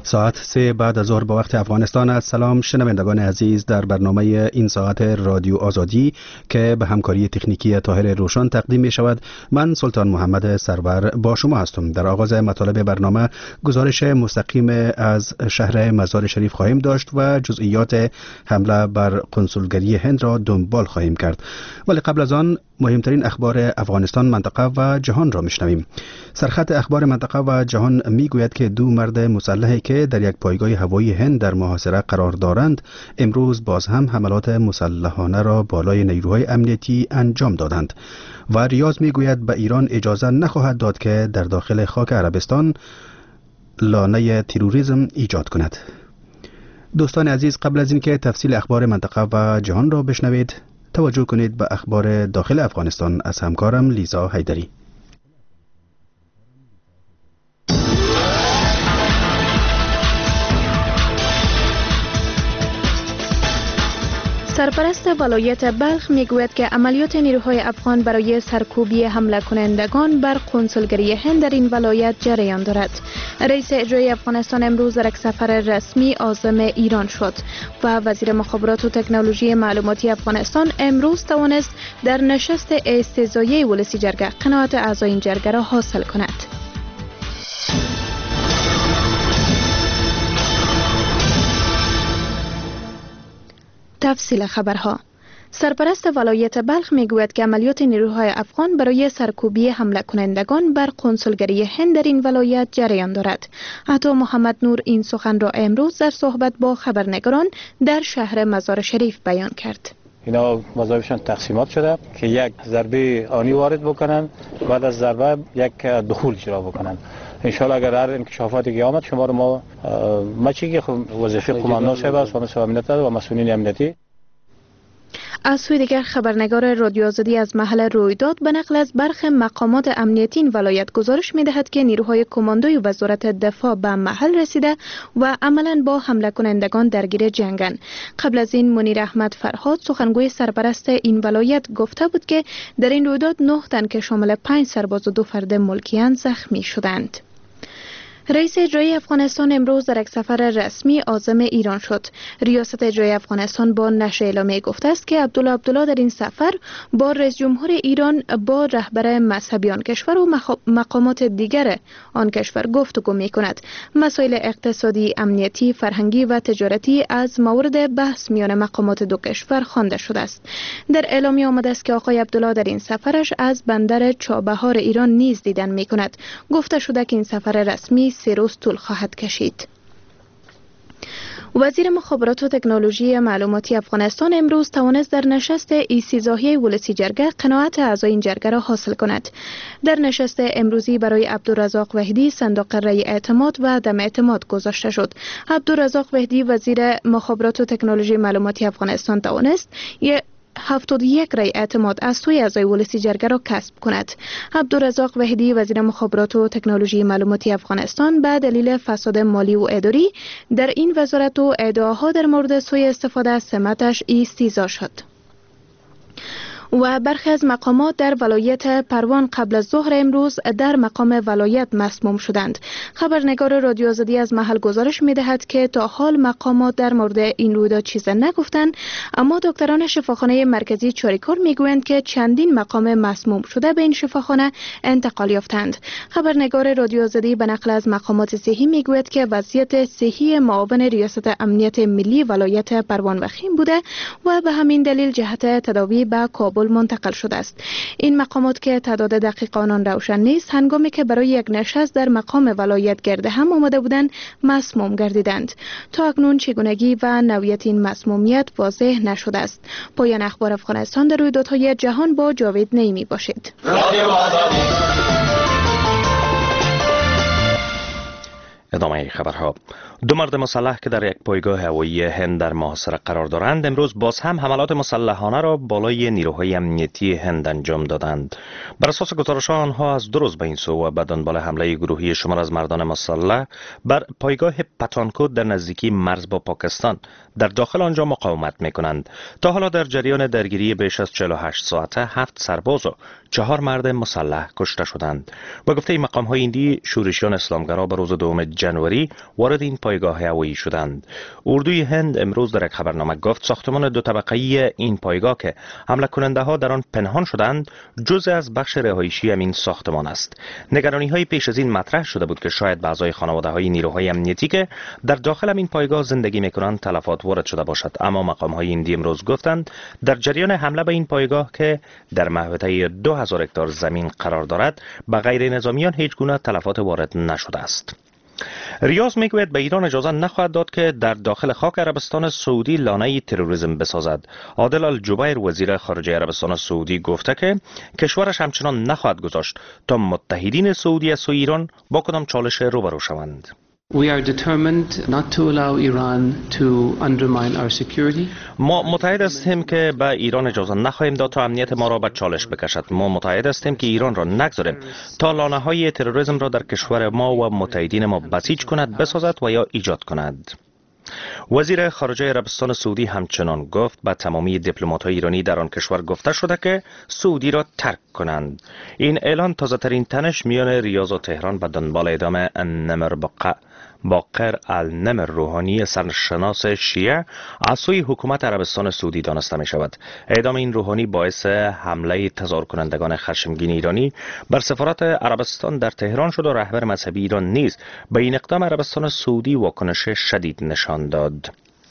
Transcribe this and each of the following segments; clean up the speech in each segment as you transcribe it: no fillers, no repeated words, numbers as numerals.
ساعت 3 بعد از ظهر به وقت افغانستان است. سلام شنوندگان عزیز در برنامه این ساعت رادیو آزادی که به همکاری تکنیکی طاهر روشن تقدیم می شود. من سلطان محمد سرور با شما هستم. در آغاز مطالب برنامه گزارش مستقیم از شهر مزار شریف خواهیم داشت و جزئیات حمله بر کنسولگری هند را دنبال خواهیم کرد. ولی قبل از آن مهمترین اخبار افغانستان، منطقه و جهان را میشنویم. سرخط اخبار منطقه و جهان میگوید که دو مرد مسلحی که در یک پایگاه هوایی هند در محاصره قرار دارند امروز باز هم حملات مسلحانه را بالای نیروهای امنیتی انجام دادند و ریاض میگوید به ایران اجازه نخواهد داد که در داخل خاک عربستان لانه تروریسم ایجاد کند. دوستان عزیز، قبل از اینکه تفصیل اخبار منطقه و جهان را بشنوید، توجه کنید به اخبار داخل افغانستان از همکارم لیزا حیدری. سرپرست ولایت بلخ میگوید که عملیات نیروهای افغان برای سرکوبی حمله کنندگان بر کنسولگری هند در این ولایت جریان دارد. رئیس اجرایی افغانستان امروز در یک سفر رسمی عازم ایران شد و وزیر مخابرات و تکنولوژی معلوماتی افغانستان امروز توانست در نشست استزایی ولسی جرگه قناعت اعضای این جرگه را حاصل کند. تفصیل خبرها. سرپرست ولایت بلخ میگوید که عملیات نیروهای افغان برای سرکوبی حمله کنندگان بر کنسولگری هند در این ولایت جریان دارد. عطا محمد نور این سخن را امروز در صحبت با خبرنگاران در شهر مزار شریف بیان کرد. اینا مذاهبشان تقسیمات شده که یک ضربه آنی وارد بکنن، بعد از ضربه یک دخول اجرا بکنن. انشالله اگر هر انکشافاتی که آمد شما رو ما چیگی وظیفه قماندان صاحب است و مسئول امنیت و مسئولین امنیتی. از سوی دیگر خبرنگار رادیو آزادی از محل رویداد به نقل از برخی مقامات امنیتی این ولایت گزارش می‌دهد که نیروهای کماندوی وزارت دفاع به محل رسیده و عملاً با حمله کنندگان درگیر جنگند. قبل از این منیر احمد فرهاد سخنگوی سرپرست این ولایت گفته بود که در این رویداد 9 تن که شامل 5 سرباز و 2 فرد ملکیان زخمی شدند. رئیس اجرایی افغانستان امروز در یک سفر رسمی عازم ایران شد. ریاست اجرایی افغانستان با نشر اعلامیه گفته است که عبدالله در این سفر با رئیس جمهور ایران، با رهبر مذهبی آن کشور و مقامات دیگر آن کشور گفتگو می کند. مسائل اقتصادی، امنیتی، فرهنگی و تجارتی از مورد بحث میان مقامات دو کشور خوانده شده است. در اعلامیه آمده است که آقای عبدالله در این سفرش از بندر چابهار ایران نیز دیدن می کند. گفته شده که این سفر رسمی 3 روز طول خواهد کشید. وزیر مخابرات و تکنولوژی معلوماتی افغانستان امروز توانست در نشست ایستیزاهی ولسی جرگه قناعت اعضای این جرگه را حاصل کند. در نشست امروزی برای عبدالرزاق وحدی صندوق رای اعتماد و عدم اعتماد گذاشته شد. عبدالرزاق وحدی وزیر مخابرات و تکنولوژی معلوماتی افغانستان توانست 71 رای اعتماد از سوی اعضای ولسی جرگه را کسب کند. عبدالرزاق وحدی وزیر مخابرات و تکنولوژی معلوماتی افغانستان به دلیل فساد مالی و اداری در این وزارت و ادعاها در مورد سوء استفاده از سمتش استیضاح شد. و برخی از مقامات در ولایت پروان قبل از ظهر امروز در مقام ولایت مسموم شدند. خبرنگار رادیو آزادی از محل گزارش می‌دهد که تا حال مقامات در مورد این رویداد چیز نگفتند، اما دکتران شفاخانه مرکزی چاریکار میگویند که چندین مقام مسموم شده به این شفاخانه انتقال یافتند. خبرنگار رادیو آزادی به نقل از مقامات صحی میگوید که وضعیت صحی معاون ریاست امنیت ملی ولایت پروان وخیم بوده و به همین دلیل جهت تداوی به کابل منتقل شده است. این مقامات که تعداد دقیق آنان روشن نیست، هنگامی که برای یک نشست در مقام ولایت گرد هم آمده بودند مسموم گردیدند. تا اکنون چگونگی و نوعیت این مسمومیت واضح نشده است. پایان اخبار افغانستان در رویدادهای جهان با جاوید نعیمی باشید. ادامه خبرها. 2 مرد مسلح که در یک پایگاه هوایی هند در محاصره قرار دارند امروز باز هم حملات مسلحانه را بالای نیروهای امنیتی هند انجام دادند. بر اساس گزارش آنها از 2 روز به این سو و به دنبال حمله گروهی شمار از مردان مسلح بر پایگاه پتانکوت در نزدیکی مرز با پاکستان در داخل آنجا مقاومت می کنند. تا حالا در جریان درگیری بیش از 48 ساعته 7 سرباز و 4 مرد مسلح کشته شدند. با گفته مقام‌های هندی، شورشیان اسلامگرا به روز 2 جنوری وارد این پایگاه هوایی شدند. اردوی هند امروز در یک خبرنامه گفت ساختمان 2 طبقه‌ای این پایگاه که حمله کننده‌ها در آن پنهان شدند، جزء از بخش رهایشی همین ساختمان است. نگرانی‌های پیش از این مطرح شده بود که شاید بعضای خانواده‌های نیروهای امنیتی که در داخل این پایگاه زندگی می‌کنند تلفات وارد شده باشد، اما مقام‌های هندی امروز گفتند در جریان حمله به این پایگاه که در محوطه 2000 هکتار زمین قرار دارد به غیر نظامیان هیچ گونه تلفات وارد نشده است. ریاض میگوید به ایران اجازه نخواهد داد که در داخل خاک عربستان سعودی لانه تروریسم بسازد. عادل الجبیر وزیر خارجه عربستان سعودی گفته که کشورش همچنان نخواهد گذاشت تا متحدین سعودی از سوی ایران با کدام چالش روبرو شوند. We are determined not to allow Iran to undermine our security. ما متحد هستیم که به ایران اجازه نخواهیم داد تا امنیت ما را به چالش بکشد. ما متحد هستیم که ایران را نگذاریم تا لانه‌های تروریسم را در کشور ما و متحدین ما بسیج کند، بسازد و یا ایجاد کند. وزیر خارجه عربستان سعودی همچنان گفت به تمامی دیپلمات‌های ایرانی در آن کشور گفته شده که سعودی را ترک کنند. این اعلان تازه‌ترین تنش میان ریاض و تهران به دنبال اعدام النمر باقر النمر روحانی سرشناس شیعه از سوی حکومت عربستان سعودی دانسته می شود. اعدام این روحانی باعث حمله تظاهر کنندگان خشمگین ایرانی بر سفارت عربستان در تهران شد و رهبر مذهبی ایران نیز به این اقدام عربستان سعودی واکنش شدید نشان داد.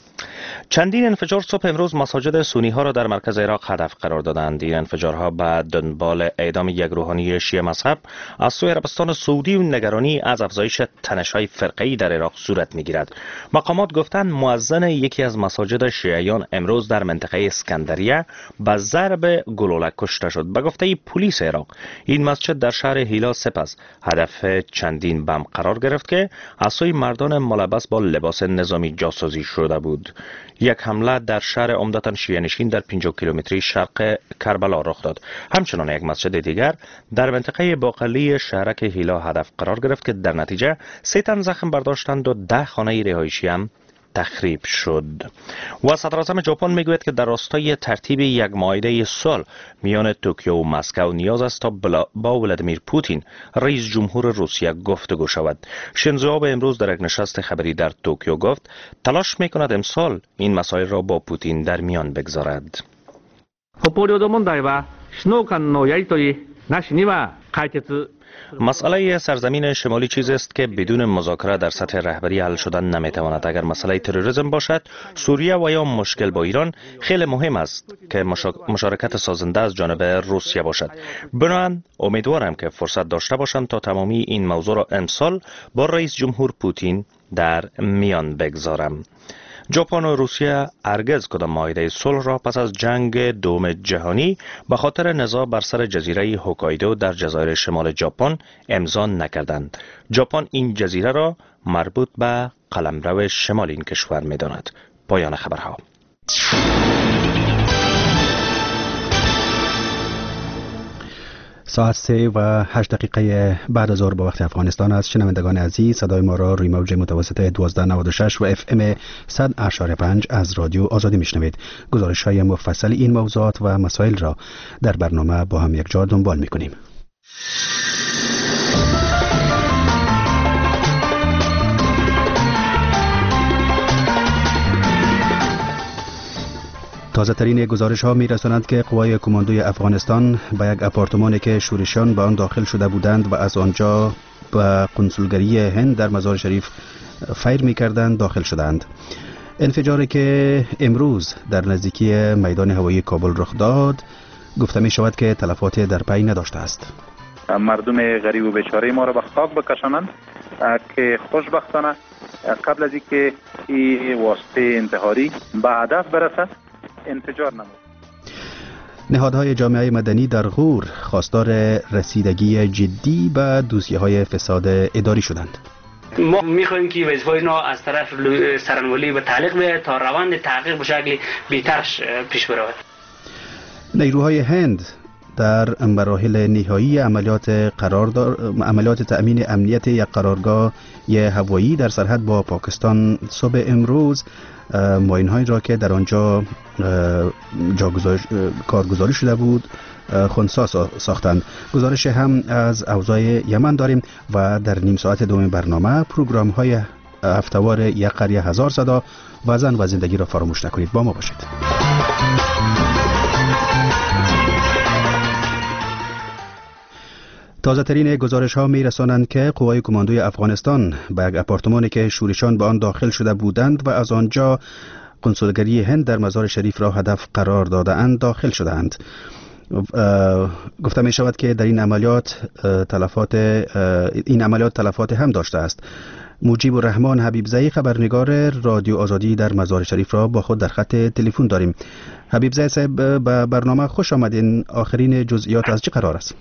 چندین انفجار صبح امروز مساجد سنی ها را در مرکز عراق هدف قرار دادند. این انفجارها به دنبال اعدام یک روحانی شیعه مذهب از سوی عربستان سعودی و نگرانی از افزایش تنش‌های فرقه‌ای در عراق صورت می‌گیرد. مقامات گفتند مؤذن یکی از مساجد شیعیان امروز در منطقه اسکندریه به ضرب گلوله کشته شد. به گفته پلیس عراق این مسجد در شهر هیلا سپس هدف چندین بم قرار گرفت که از سوی مردان ملبس با لباس نظامی جاسوسی شده بود. یک حمله در شهر عمدتاً شیعه نشین در 50 کیلومتری شرق کربلا رخ داد. همچنان یک مسجد دیگر در منطقه باقلی شهرک هیلا هدف قرار گرفت که در نتیجه 3 تن زخم برداشتند و 10 خانه رهایشی هم تخریب شد. و صدراعظم ژاپن میگوید که در راستای ترتیب یک معاهده صلح میان توکیو و مسکو نیاز است تا با ولادیمیر پوتین رئیس جمهور روسیه گفتگو شود. شینزو آبه امروز در یک نشست خبری در توکیو گفت تلاش میکند امسال این مسائل را با پوتین در میان بگذارد. 北方領土問題は首脳間のやり取りなしには解決 مسئله سرزمین شمالی چیزی است که بدون مذاکره در سطح رهبری حل شدن نمیتواند. اگر مسئله تروریسم باشد، سوریه و یا مشکل با ایران، خیلی مهم است که مشارکت سازنده از جانب روسیه باشد. بنابراین امیدوارم که فرصت داشته باشند تا تمامی این موضوع را امسال با رئیس جمهور پوتین در میان بگذارم. ژاپن و روسیه هرگز کدام معاهده صلح را پس از جنگ دوم جهانی به خاطر نزاع بر سر جزیره هوکایدو در جزایر شمال ژاپن امضا نکردند. ژاپن این جزیره را مربوط به قلمرو شمال این کشور می‌داند. پایان خبرها. ساعت 3:08 بعد از ظهر به وقت افغانستان است. شنوندگان عزیز، صدای ما را روی موج متوسط 1296 و FM 100.5 از رادیو آزادی میشنوید. گزارش های مفصل این موضوعات و مسائل را در برنامه با هم یکجا دنبال میکنیم. تازه ترین گزارش ها می رسانند که قوای کماندوی افغانستان به یک آپارتمانی که شورشیان به آن داخل شده بودند و از آنجا به قنسولگری هند در مزار شریف فیر می کردند داخل شدند. انفجاری که امروز در نزدیکی میدان هوایی کابل رخ داد گفته می شود که تلفات در پی نداشته است. مردم غریب و بیچاره ما را به خاک بکشانند که خوشبختانه قبل از اینکه این واسطه انتحاری به هدف برسد انفجار نمود. نهادهای جامعه مدنی در غور خواستار رسیدگی جدی به دوسیه‌های فساد اداری شدند. ما میخواهیم که وظیفه اینا از طرف سرانولی به تعلیق به تا روند تحقیق به شکل بهتر پیش برود. نیروهای هند در مراحل نهایی عملیات تأمین امنیت یک قرارگاه هوایی در سرحد با پاکستان صبح امروز ماین‌هایی را که در آنجا کارگزاری شده بود خنثی ساختند. گزارش هم از اوضاع یمن داریم و در نیم ساعت دوم برنامه پروگرام های هفته‌وار یک قریه هزار صدا و زن و زندگی را فراموش نکنید. با ما باشید. تازه ترین گزارش ها می رسانند که قوای کماندوی افغانستان به یک آپارتمانی که شورشیان به آن داخل شده بودند و از آنجا کنسولگری هند در مزار شریف را هدف قرار داده اند داخل شده اند. گفته می شود که در این عملیات تلفات هم داشته است. مجیب الرحمن حبیبزئی خبرنگار رادیو آزادی در مزار شریف را با خود در خط تلفن داریم. حبیبزئی صاحب، به برنامه خوش آمدین. آخرین جزئیات از چه قرار است؟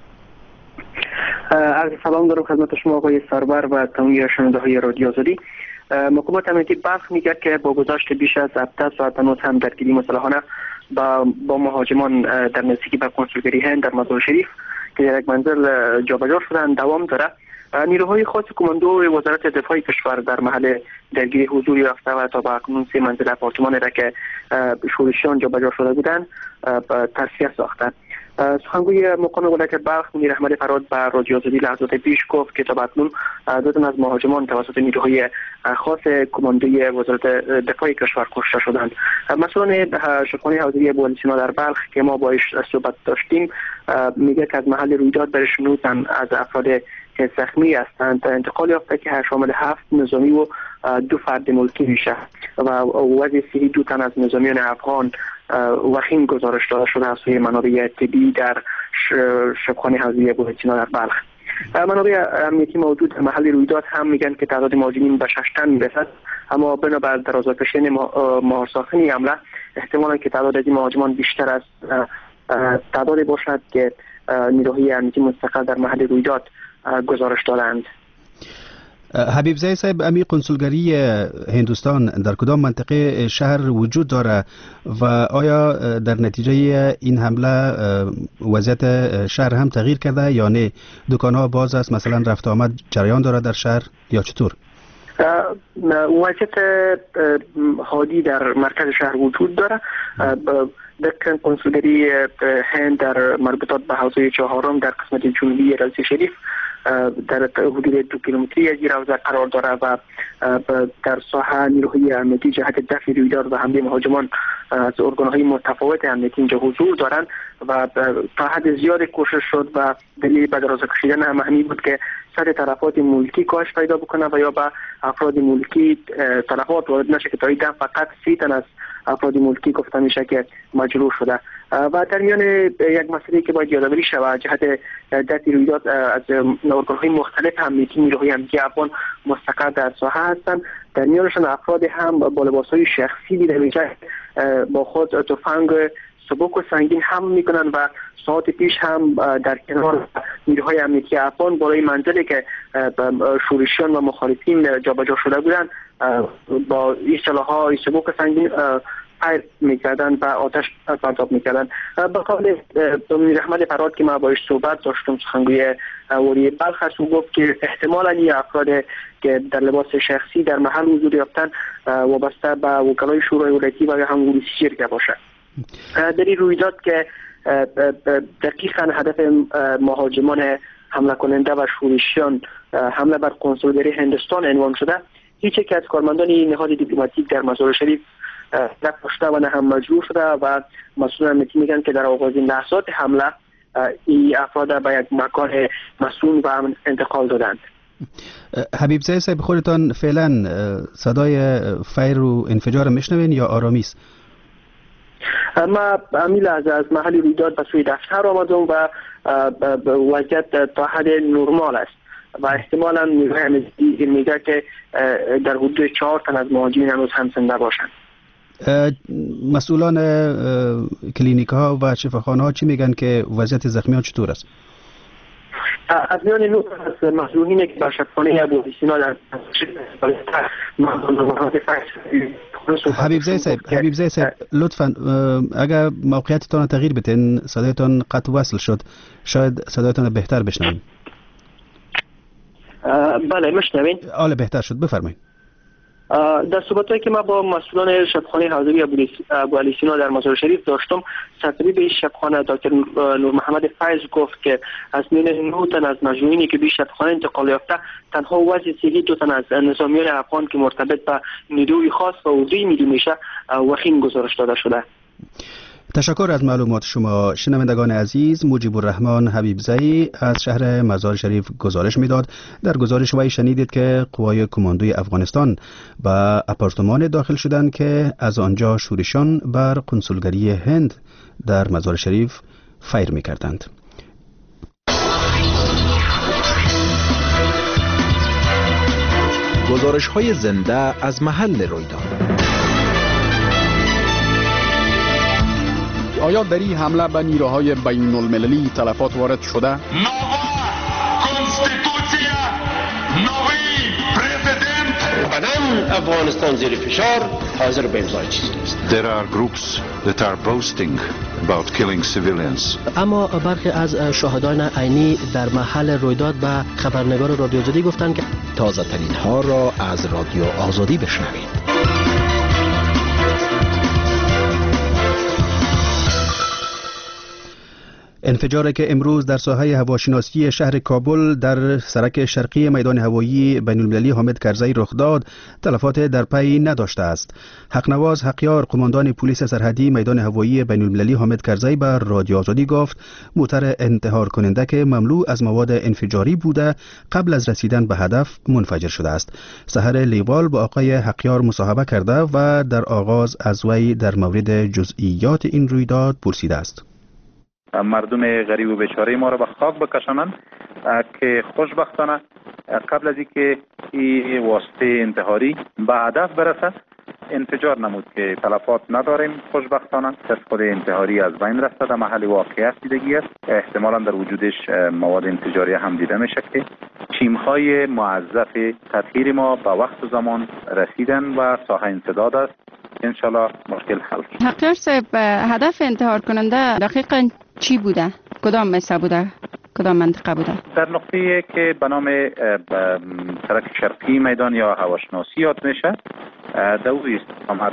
عرض سلام دارم خدمت شما آقای سرور و تمامی شنونده های رادیو آزادی. حکومت امنیتی بلخ میگه که با گذشت بیش از 17 ساعت هنوز هم درگیری مسلحانه با مهاجمان در نزدیکی به کنسولگری هند در مزار شریف که در یک منزل جابجا شدن دوام داره. نیروهای خاص کماندو وزارت دفاع کشور در محل درگیری حضور یافته و تا به اکنون 3 منزل آپارتمان را که شورشیان جابجا شده بودند تصفیه ساختند. سخنگوی مقام ولایت بلخ منیر احمد فراد به رادیو آزادی لحظات پیش گفت که تا به اکنون 2 تن از مهاجمان توسط نیروهای خاص کماندوی وزارت دفاع کشور کشته شدند. مسئولان شبخانه حوزوی ابوالسینا در بلخ که ما باهاش صحبت داشتیم میگه که از محل رویداد برش 9 تن از افراد که زخمی هستند انتقال یافته که شامل 7 نظامی و 2 فرد ملکی میشه و وضع صحی 2 تن از نظامیان افغان وخیم گزارش داده شده از سوی منابع طبی در شبخانه حوزوی ابوالسینا در بلخ. منابع امنیتی موجود در محل رویداد هم میگن که تعداد مهاجمین به 6 تن میرسد، اما بنابر درازاکشیدن مهار ساخنی حمله احتمالا که تعداد از این مهاجمان بیشتر از تعدادی باشد که نیروهای امنیتی مستقل در محل رویداد گزارش دادند. حبیبزئی صاحب، امی کنسولگری هندوستان در کدام منطقه شهر وجود داره و آیا در نتیجه این حمله وضعیت شهر هم تغییر کرده یا نه؟ دکان‌ها باز است، مثلا رفت آمد جریان داره در شهر یا چطور؟ وضعیت حادی در مرکز شهر وجود داره. دکن کنسولگری هند در مربوطات به حوزه 4 در قسمت جنوبی رئیس شریف در حدود 2 کیلومتری از این حوزه قرار داره و در ساحه نیروهای امنیتی جهت دفع رویداد و حمله مهاجمان از ارگان‌های متفاوت امنیتی اینجا حضور دارند و تا حد زیاد کوشش شد و دلیل به دراز کشیدن هم همین بود که سر تلفات ملکی کاهش پیدا بکنه و یا به افراد ملکی تلفات وارد نشه که تا این فقط 3 تن از افراد ملکی گفته میشه که مجروح شده. و در میان یک مسئله که باید یادآوری شود جهت دفع رویداد از ارگان‌های مختلف امنیتی نیروهای امنیتی افغان مستقر در ساحه هستند. در میانشان افراد هم با لباس‌های شخصی دیده میشه با خود تفنگ سبک و سنگین هم میکنن و ساعت پیش هم در کنار نیروهای امنیتی افغان بالای منزلی که شورشیان و مخالفین جابجا شده بودند با این سلاح‌های سبک و سنگین فایر میکردن و آتش پرتاب میکردن. به قول منیر احمد فراد که ما باهاش صحبت داشتم، سخنگوی ولی بلخ است، او گفت که احتمالاً این افراد که در لباس شخصی در محل حضور یافتن وابسته به وکلای شورای ولایتی و هم ولسی شرکت باشد. در این رویداد که دقیقاً هدف مهاجمان حمله کننده و شورشیان حمله بر کنسولگری هندوستان عنوان شده، هیچ یک از کارمندان نهاد دیپلماتیک در مزار شریف نکشته و نه هم مجروح شده و مسئولان امنیتی میگن که در آغاز لحظات حمله این افراد به یک مکان مسئول و امن انتقال دادند. حبیبزئی صاحب، خودتان فعلا صدای فایر و انفجار میشنوین یا آرامی است؟ ما امیل از محل رویداد به سوی دفتر آمدم و وضعیت تا حد نرمال است و احتمالاً نیروهای امنیتی میگه که در حدود 4 تن از مهاجمین هنوز هم زنده باشند. مسئولان کلینیک ها و شفاخانه ها چی میگن که وضعیت زخمیان چطور است؟ از میان 9 از مجروحین که در شفاخانه ابوالسینا در حبیبزئی صاحب لطفاً اگر موقعیتتان تغییر بدین، صدایتان قطع وصل شد، شاید صدایتان بهتر بشنویم. بله، میشنوین؟ بهتر شد، بفرمایید. در صحبتایی که ما با مسئولان شبخانه حوزوی ابو علی سینا در مزار شریف داشتم، سرطبیب این شبخانه دکتر نور محمد فیض گفت که از میان 9 تن از مجروحینی که به شبخانه انتقال یافته تنها وضع صحی 2 تن از نظامیان افغان که مرتبط به نیروی خاص و اردوی ملی میشه وخیم گزارش داده شده. تشکر از معلومات شما. شنوندگان عزیز، مجیب الرحمن حبیبزئی از شهر مزار شریف گزارش میداد. در گزارش وی شنیدید که قوای کماندوی افغانستان به آپارتمان داخل شدند که از آنجا شورشان بر کنسولگری هند در مزار شریف فیر میکردند. گزارش های زنده از محل رویداد. آیا در این حمله به نیروهای بین المللی تلفات وارد شده؟ افغانستان زیر فشار حاضر به امضای چیزی نیست. There are groups that are boasting about killing civilians. اما برخی از شاهدان عینی در محل رویداد به خبرنگار رادیو آزادی گفتند که تازه ترین ها را از رادیو آزادی بشنوید. انفجاری که امروز در ساحه هواشناسی شهر کابل در سرک شرقی میدان هوایی بین المللی حامد کرزی رخ داد، تلفات در پی نداشته است. حقنواز حقیار، قماندان پلیس سرحدی میدان هوایی بین المللی حامد کرزی بر رادیو آزادی گفت موتر انتحار کننده که مملو از مواد انفجاری بوده قبل از رسیدن به هدف منفجر شده است. سحر لیوال با آقای حقیار مصاحبه کرده و در آغاز از وی در مورد جزئیات این رویداد پرسیده است. مردم غریب و بیچاره ما را به خاک بکشانند که خوشبختانه قبل از اینکه این واسطه انتحاری به هدف برسد انفجار نمود که تلفات نداریم. خوشبختانه از خود انتحاری از بین رفته. در محل واقعیت دیدگی است. احتمالا در وجودش مواد انفجاری هم دیده میشه که تیم‌های موظف تطهیر ما به وقت و زمان رسیدن و ساحه انسداد است. انشالله مشکل حل شد. حقیقت صاحب، هدف انتحار کننده دقیقاً چی بوده؟ کدام مسا بوده؟ کدام منطقه بوده؟ در نقطه‌ای که به نام سرک شرقی میدان یا هواشناسی یاد میشه، دوی استقامت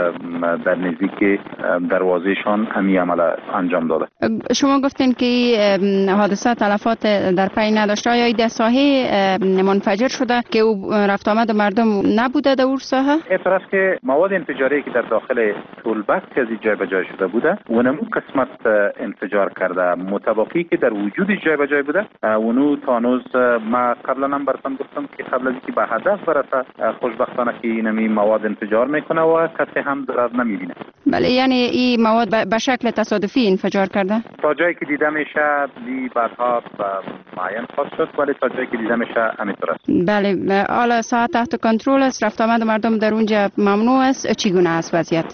در نزدیک دروازهشان همین عمل انجام داده. شما گفتین که حادثه تلفات در پی نداشته. آیا در ساحه منفجر شده که او رفت آمد مردم نبوده در اون ساحه؟ اعتراض که مواد انفجاری که در داخل طولبست از جای به جای شده بوده اونمو قسمت انفجار کرده. متباقی که در وجود جای به جای بوده اونو تانوز ما قبلا هم براتون گفتم که قبل از اینکه به هدف برسه خوشبختانه که اینمی مواد انفجار میکنه و کسی هم ضرر نمیبینه. بله، یعنی این مواد به شکل تصادفی انفجار کرده؟ تا جایی که دیده میشه بعدها معین خواهد شد، ولی تا جایی که دیده میشه همینطور است. بله، حالا ساعت تحت کنترل است، رفت آمد مردم در اونجا ممنوع است. چگونه است وضعیت؟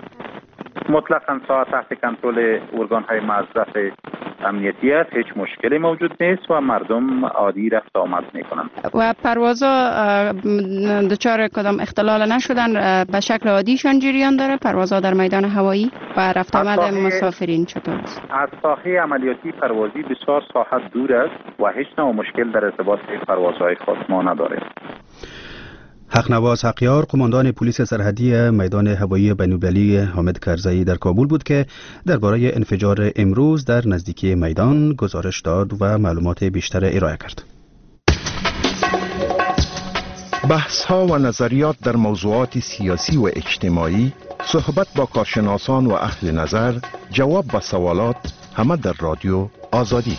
مطلقاً ساعت تحت کنترل ارگان‌های موظف امنیتی است. هیچ مشکلی موجود نیست و مردم عادی رفت آمد میکنن. و پروازها دچار کدام اختلال نشدن؟ به شکل عادیشان جریان داره پروازها در میدان هوایی و رفت آمد مسافرین چطور است؟ از ساحه عملیاتی پروازی بسیار ساحت دور است و هیچ نوع مشکل در ارتباط پروازهای خاص ما نداره. حقنواز حقیار، قماندان پلیس سرحدی میدان هوایی بین‌المللی حامد کرزی در کابل بود که درباره انفجار امروز در نزدیکی میدان گزارش داد و معلومات بیشتر ارائه کرد. بحث‌ها و نظریات در موضوعات سیاسی و اجتماعی، صحبت با کارشناسان و اهل نظر، جواب به سوالات، همه در رادیو آزادی.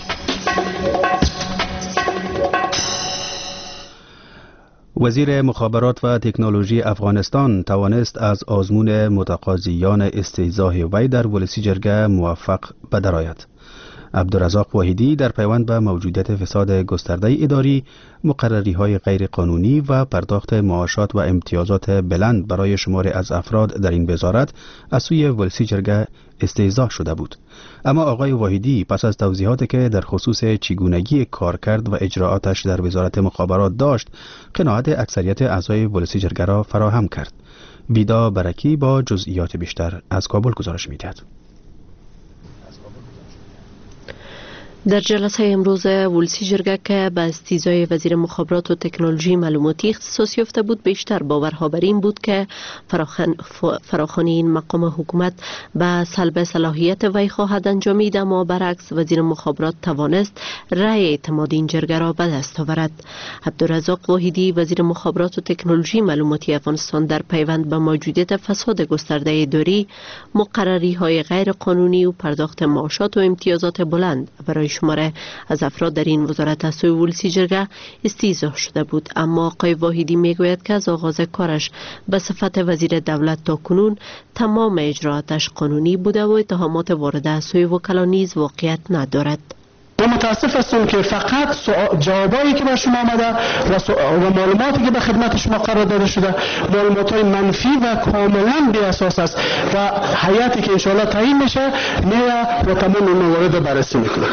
وزیر مخابرات و تکنولوژی افغانستان توانست از آزمون متقاضیان استیضاح وی در ولسی جرگه موفق به درآید. عبدالرزاق واحدی در پیوند به موجودیت فساد گسترده اداری، مقرری‌های غیر قانونی و پرداخت معاشات و امتیازات بلند برای شماری از افراد در این وزارت از سوی ولسی جرگه استیضاح شده بود. اما آقای واحدی پس از توضیحاتی که در خصوص چگونگی کارکرد و اجراعاتش در وزارت مخابرات داشت، قناعت اکثریت اعضای ولسی جرگه را فراهم کرد. بیدا برکی با جزئیات بیشتر از کابل گزارش می‌دهد. در جلسه امروز ولسی جرگه که به استیضای وزیر مخابرات و تکنولوژی معلوماتی اختصاص یافته بود، بیشتر باورها بر این بود که فراخوانی این مقام حکومت به سلب صلاحیت وی خواهد انجامید، اما برعکس وزیر مخابرات توانست رأی اعتماد این جرگه را به دست آورد. عبدالرزاق واحدی وزیر مخابرات و تکنولوژی معلوماتی افغانستان در پیوند به موجودیت فساد گسترده اداری، مقرری های غیر قانونی و پرداخت معاشات و امتیازات بلند برای شماره از افراد در این وزارت از سوی ولسی جرگه استیضاح شده بود. اما آقای واحدی میگوید که از آغاز کارش به صفت وزیر دولت تا کنون تمام اجراءاتش قانونی بوده و اتهامات وارده از سوی وکلا نیز واقعیت ندارد. و متاسف هستم که فقط جوابایی که بر شما آمده و معلوماتی که به خدمت شما قرار داده شده معلومات‌های منفی و کاملا بی اساس است و هیئتی که انشاءالله تعیین میشه میاد و تمام این موارد رو بررسی میکنه.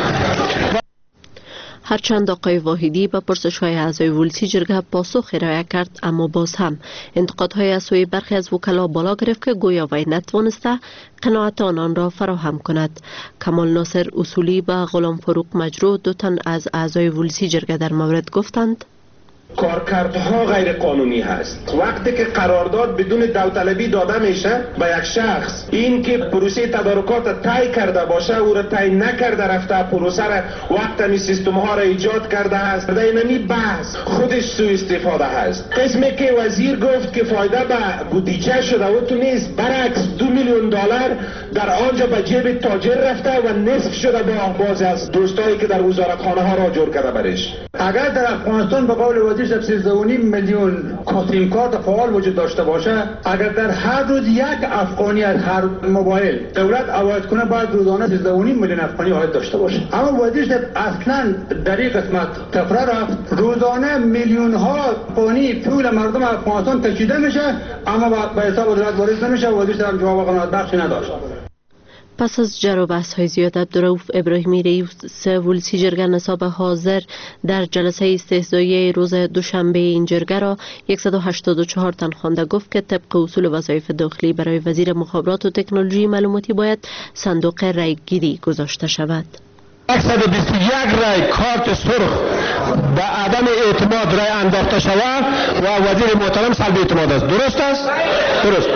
هرچند آقای واحدی به پرسش‌های اعضای ولسی جرگه پاسخ ارائه کرد، اما باز هم انتقادهای از سوی برخی از وکلا بالا گرفت که گویا وی نتوانسته قناعت آنان را فراهم کند. کمال ناصر اصولی به غلام فروغ مجروح، دو تن از اعضای ولسی جرگه در مورد گفتند کارکردها غیر قانونی هست. وقتی که قرارداد بدون داوطلبی داده میشه به یک شخص، این که پروسه تدارکات تای کرده باشه او را تای نکرده رفته پروسه را وقت می سیستم ها را ایجاد کرده است، در اینمی بحث خودش سوء استفاده هست. قسمی که وزیر گفت که فایده به بودجه شده و تو نیست، برعکس 2 میلیون دلار در آنجا به جیب تاجر رفته و نصف شده با بعضی از دوستایی که در وزارتخانه ها را جور کرده برش. اگر در افغانستان به قول وزیر 13.5 میلیون سیم کارت فعال وجود داشته باشه، اگر در هر روز یک افغانی از هر موبایل دولت عواید کنه باید روزانه 13.5 میلیون افغانی عاید داشته باشه. اما وزیر اصلا در این قسمت تفره رفت، روزانه میلیون ها افغانی پول مردم افغانستان تشیده میشه اما به حساب دولت واریز نمیشه. وزیر هم جواب قناعت بخشی نداشت. پس از جر و بحث های زیاد، عبدالرؤوف ابراهیمی رئیس ولسی جرگه نصاب حاضر در جلسه استحضایی روز دوشنبه این جرگه را 184 تن خوانده گفت که طبق اصول وظایف داخلی برای وزیر مخابرات و تکنولوژی معلوماتی باید صندوق رای گیری گذاشته شود. 121 رای کارت سرخ به عدم اعتماد رای انداخته شود و وزیر محترم سلب اعتماد است. درست است؟ درست.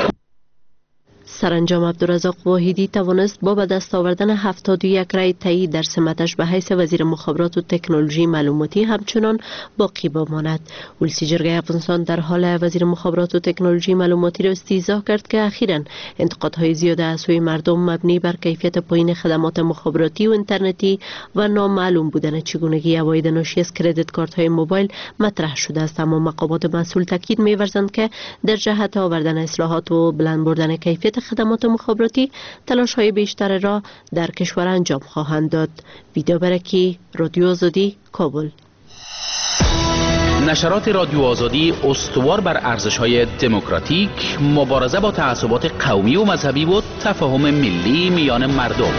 سرانجام عبدالرزاق واحدی توانست با به دست آوردن 71 رای تایید در سمتش به حیث وزیر مخابرات و تکنولوژی معلوماتی همچنان باقی بماند. ولسی جرگه افغانستان در حال وزیر مخابرات و تکنولوژی معلوماتی را استیضاح کرد که اخیراً انتقادهای زیاد از سوی مردم مبنی بر کیفیت پایین خدمات مخابراتی و اینترنتی و نامعلوم بودن چگونگی عواید ناشی از کردیت کارت های موبایل مطرح شده است. اما مقامات مسئول تاکید می‌ورزند که در جهت آوردن اصلاحات و بلند بردن کیفیت خدمات مخابراتی تلاش های بیشتر را در کشور انجام خواهند داد. ویدا برکی، رادیو آزادی، کابل. نشرات رادیو آزادی استوار بر ارزش‌های دموکراتیک، مبارزه با تعصبات قومی و مذهبی و تفاهم ملی میان مردم.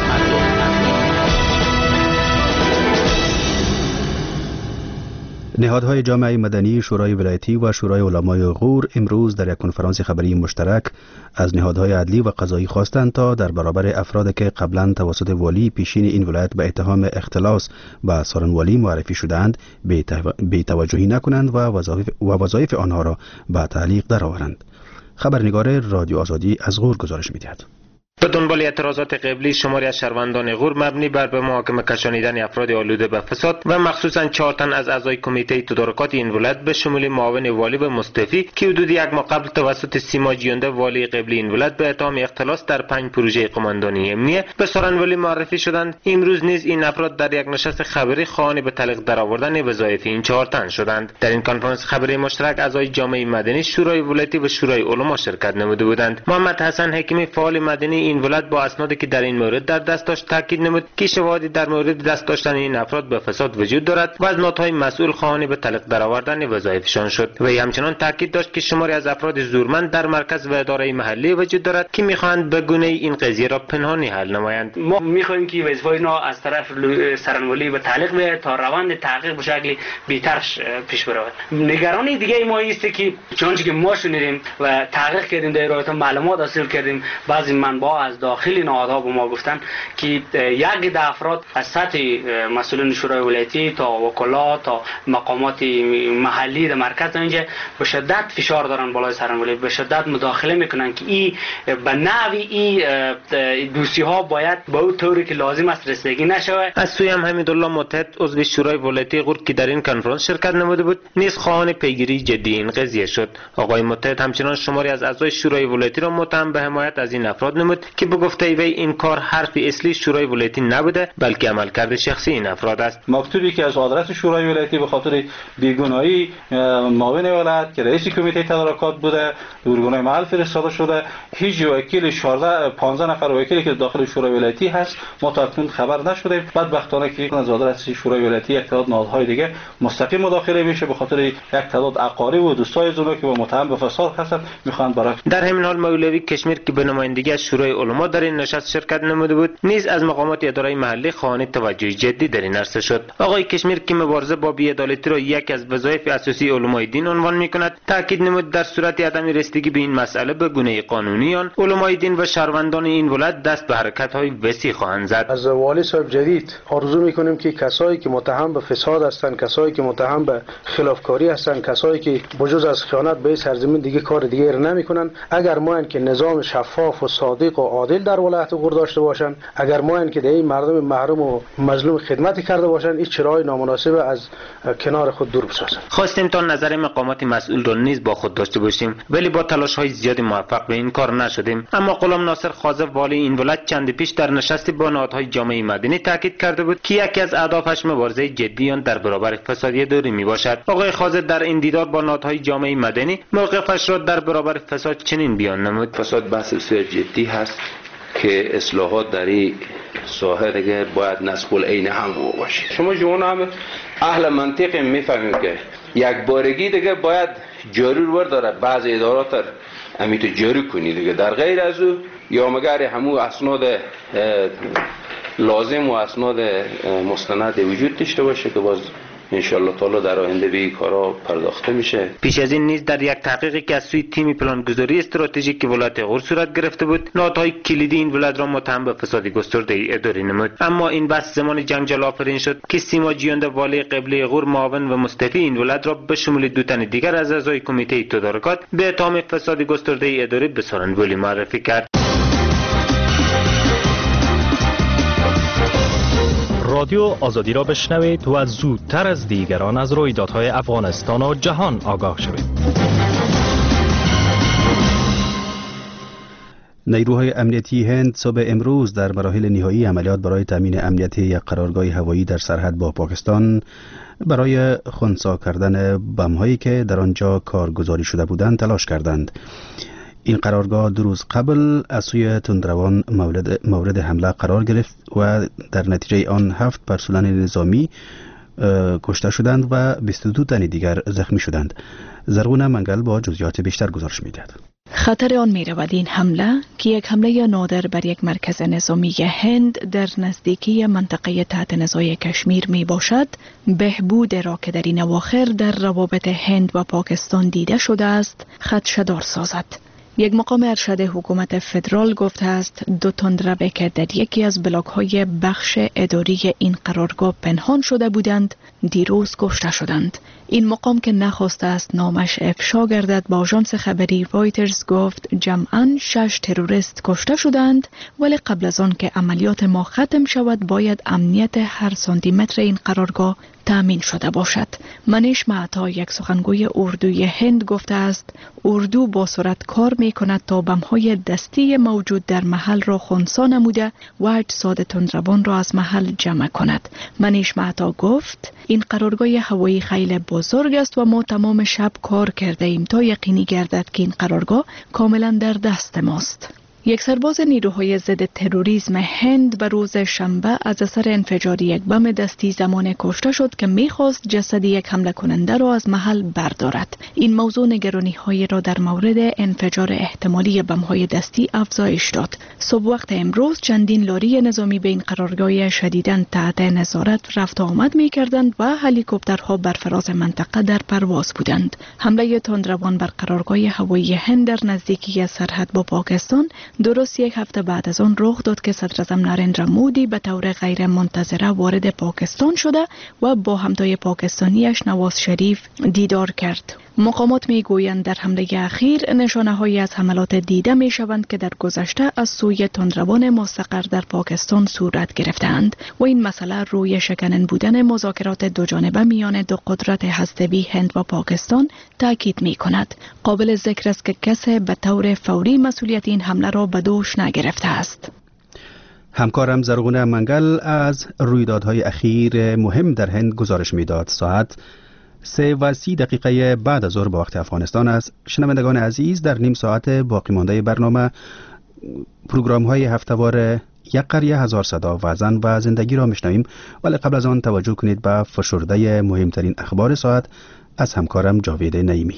نهادهای جامعه مدنی، شورای ولایتی و شورای علمای غور امروز در یک کنفرانس خبری مشترک از نهادهای عدلی و قضایی خواستند تا در برابر افرادی که قبلا توسط والی پیشین این ولایت به اتهام اختلاس به سارنوالی معرفی شدند بی‌توجهی نکنند و وظایف آنها را به تعلیق درآورند. خبرنگار رادیو آزادی از غور گزارش می‌دهد. به دنبال اعتراضات قبلی شماری از شهروندان غور مبنی بر به محاکمه کشانیدن افراد آلوده به فساد و مخصوصا 4 تن از اعضای کمیته تدارکات این ولایت به شمول معاون والی و مستعفی که حدود 1 ماه قبل توسط سیما جیانده والی قبلی این ولایت به اتهام اختلاس در 5 پروژه قماندانی امنیه به سارنوالی معرفی شدند، امروز نیز این افراد در یک نشست خبری خواهان به تعلیق درآوردن وظایف این 4 تن شدند. در این کنفرانس خبری مشترک اعضای جامعه مدنی، شورای ولایتی و شورای علما شرکت نموده بودند. محمد حسن حکیمی فعال مدنی این ولایت با اسنادی که در این مورد در دست داشت تاکید نمود که شواهدی در مورد دست داشتن این افراد به فساد وجود دارد و از نهادهای مسئول خواهان به تعلیق درآوردن وظایفشان شد. و همچنان تاکید داشت که شماری از افراد زورمند در مرکز و اداره محلی وجود دارد که میخواهند به گونه این قضیه را پنهانی حل نمایند. ما میخواهیم که وظیفه اینا از طرف سرنولی به تعلیق به تا روند تحقیق به شکل بهتر پیش برود. نگرانی دیگه ما است که چون که ما شنیدیم و تحقیق کردیم در رابطه معلومات حاصل کردیم بعضی منبع از داخل نهادها به ما گفتن که یک عده افراد از سطح مسئولین شورای ولایتی تا وکلا تا مقامات محلی در مرکز اینجا به شدت فشار دارن بالای سرانولی، به شدت مداخله میکنن که این به نحوی این دوسیه ها باید به اون طوری که لازم است رسیدگی نشود. از سوی هم حمیدالله متحد عضو شورای ولایتی غور که در این کنفرانس شرکت نموده بود نیز خواهان پیگیری جدی این قضیه شد. آقای متحد همچنان شماری از اعضای شورای ولایتی را متهم به حمایت از این افراد نمود که به گفته وی این کار حرف اصلی شورای ولایتی نبوده بلکه عملکرد شخصی این افراد است. مکتوبی که از آدرس شورای ولایتی به خاطر بیگناهی معاون ولایت که رئیس کمیته تدارکات بوده دورگونه محل فرستاده شده، هیچ وکیل 15 نفر وکیلی که داخل شورای ولایتی هست ما تا اکنون خبر نشدیم. بدبختانه که از آدرس شورای ولایتی یک تعداد نهادهای دیگه مستقیم مداخله میشه به خاطر یک تعداد اقارب و دوستای زونه که با متهم به فساد هستند میخوان برای. در همین حال مولوی کشمیر که به نمایندگی از شورای علما در این نشست شرکت نموده بود نیز از مقامات اداره محلی خواهان توجه جدی در این عرصه شد. آقای کشمیر که مبارزه با بی‌عدالتی را یکی از وظایف اساسی علمای دین عنوان میکند تاکید نمود در صورت عدم رسیدگی به این مسئله به گونه قانونی آن علمای دین و شهروندان این ولایت دست به حرکت‌های وسیع خواهند زد. از والی صاحب جدید آرزو میکنیم که کسایی که متهم به فساد هستند، کسایی که متهم به خلافکاری هستند، کسایی که بجز از خیانت به سرزمین دیگه کار دیگه را نمیکنن، اگر ما که نظام شفاف و صادق و عادل در ولایت غور داشته باشند، اگر ما که این مردم محروم و مظلوم خدمتی کرده باشند، این چرای نامناسب از کنار خود دور بسازند. خواستیم تا نظر مقامات مسئول را نیز با خود داشته باشیم ولی با تلاش‌های زیاد موفق به این کار نشدیم. اما غلام ناصر خازه والی این ولایت چند پیش در نشستی با نهادهای جامعه مدنی تاکید کرده بود که یکی از اهدافش مبارزه جدی آن در برابر فساد اداری میباشد. آقای خازه در این دیدار با نهادهای جامعه مدنی موقفش را در برابر فساد چنین بیان نمود: فساد بحث بسیار جدی هست که اصلاحات در این ساحه دیگه باید نسخ العین هم باشه. شما جوان هم اهل منطق میفهمید که یک بارگی دیگه باید جاری رو داره بعض ادارات امیتو جاری کنی دیگه، در غیر از او یا مگر همون اسناد لازم و اسناد مستند وجود داشته باشه که باز انشالله تعالی در آینده به این کارا پرداخته میشه. پیش از این نیز در یک تحقیقی که از سوی تیم پلانگذاری استراتژیک ولایت غور صورت گرفته بود نهادهای کلیدی این ولایت را متهم به فساد گسترده اداری نمود. اما این بحث زمان جنجال آفرین شد که سیما جیانده والی قبله غور معاون و مستفی این ولایت را به شمول 2 تن دیگر از اعضای کمیته تدارکات به اتهام فساد گسترده اداری به سارنولی معرفی کرد. رادیو آزادی را بشنوید و زودتر از دیگران از رویدادهای افغانستان و جهان آگاه شوید. نیروهای امنیتی هند صبح امروز در مراحل نهایی عملیات برای تامین امنیت یک قرارگاه هوایی در سرحد با پاکستان برای خنثی کردن بم‌هایی که در آنجا کارگزاری شده بودند تلاش کردند. این قرارگاه 2 روز قبل از سوی تندروان مورد حمله قرار گرفت و در نتیجه آن 7 پرسنل نظامی کشته شدند و 22 تن دیگر زخمی شدند. زرغونه منگل با جزئیات بیشتر گزارش می‌دهد. خطر آن می رود این حمله که یک حمله نادر بر یک مرکز نظامی هند در نزدیکی منطقه تحت نزاع کشمیر می باشد، بهبود را که در این اواخر در روابط هند و پاکستان دیده شده است خدشه‌دار سازد. یک مقام ارشد حکومت فدرال گفته است 2 تندرو که در یکی از بلاک‌های بخش اداری این قرارگاه پنهان شده بودند دیروز کشته شدند. این مقام که نخواسته است نامش افشا گردد با آژانس خبری رایترز گفت جمعاً 6 تروریست کشته شدند ولی قبل از آن که عملیات ما ختم شود باید امنیت هر سانتی متر این قرارگاه تامین شده باشد. منیش معطا یک سخنگوی اردوی هند گفته است اردو با سرعت کار می کند تا بم‌های دستی موجود در محل را خنثی نموده و اجساد تندروان را از محل جمع کند. منیش معطا گفت این قرارگاه هوایی خیلی بزرگ است و ما تمام شب کار کرده ایم تا یقینی گردد که این قرارگاه کاملا در دست ماست. یک سرباز نیروهای ضد تروریسم هند به روز شنبه از اثر انفجار یک بم دستی زمان کشته شد که می‌خواست جسد یک حمله کننده را از محل بردارد. این موضوع نگرانی‌های را در مورد انفجار احتمالی بم‌های دستی افزایش داد. صبح وقت امروز چندین لاری نظامی به این قرارگاه شدیداً تحت نظارت رفت و آمد می‌کردند و هلیکوپترها بر فراز منطقه در پرواز بودند. حمله تندروان بر قرارگاه هوایی هند در نزدیکی سرحد با پاکستان درست یک هفته بعد از آن رخ داد که صدر اعظم نریندرا مودی به طور غیر منتظره وارد پاکستان شده و با همتای پاکستانیش نواز شریف دیدار کرد. مقامات می گویند در حمله اخیر نشانه هایی از حملات دیده می شوند که در گذشته از سوی تندروان مستقر در پاکستان صورت گرفتند و این مسئله روی شکنن بودن مذاکرات دو جانبه میان دو قدرت هسته‌ای هند و پاکستان تاکید می کند. قابل ذکر است که کسی به طور فوری مسئولیت این حمله را به دوش نگرفته است. همکارم زرغونه منگل از رویدادهای اخیر مهم در هند گزارش میداد. ساعت 3:30 بعد از ظهر به وقت افغانستان است. شنوندگان عزیز، در نیم ساعت باقی مانده برنامه پروگرام های هفته‌وار یک قریه هزار صدا و زن و زندگی را میشنویم، ولی قبل از آن توجه کنید به فشرده مهمترین اخبار ساعت از همکارم جاوید نعیمی.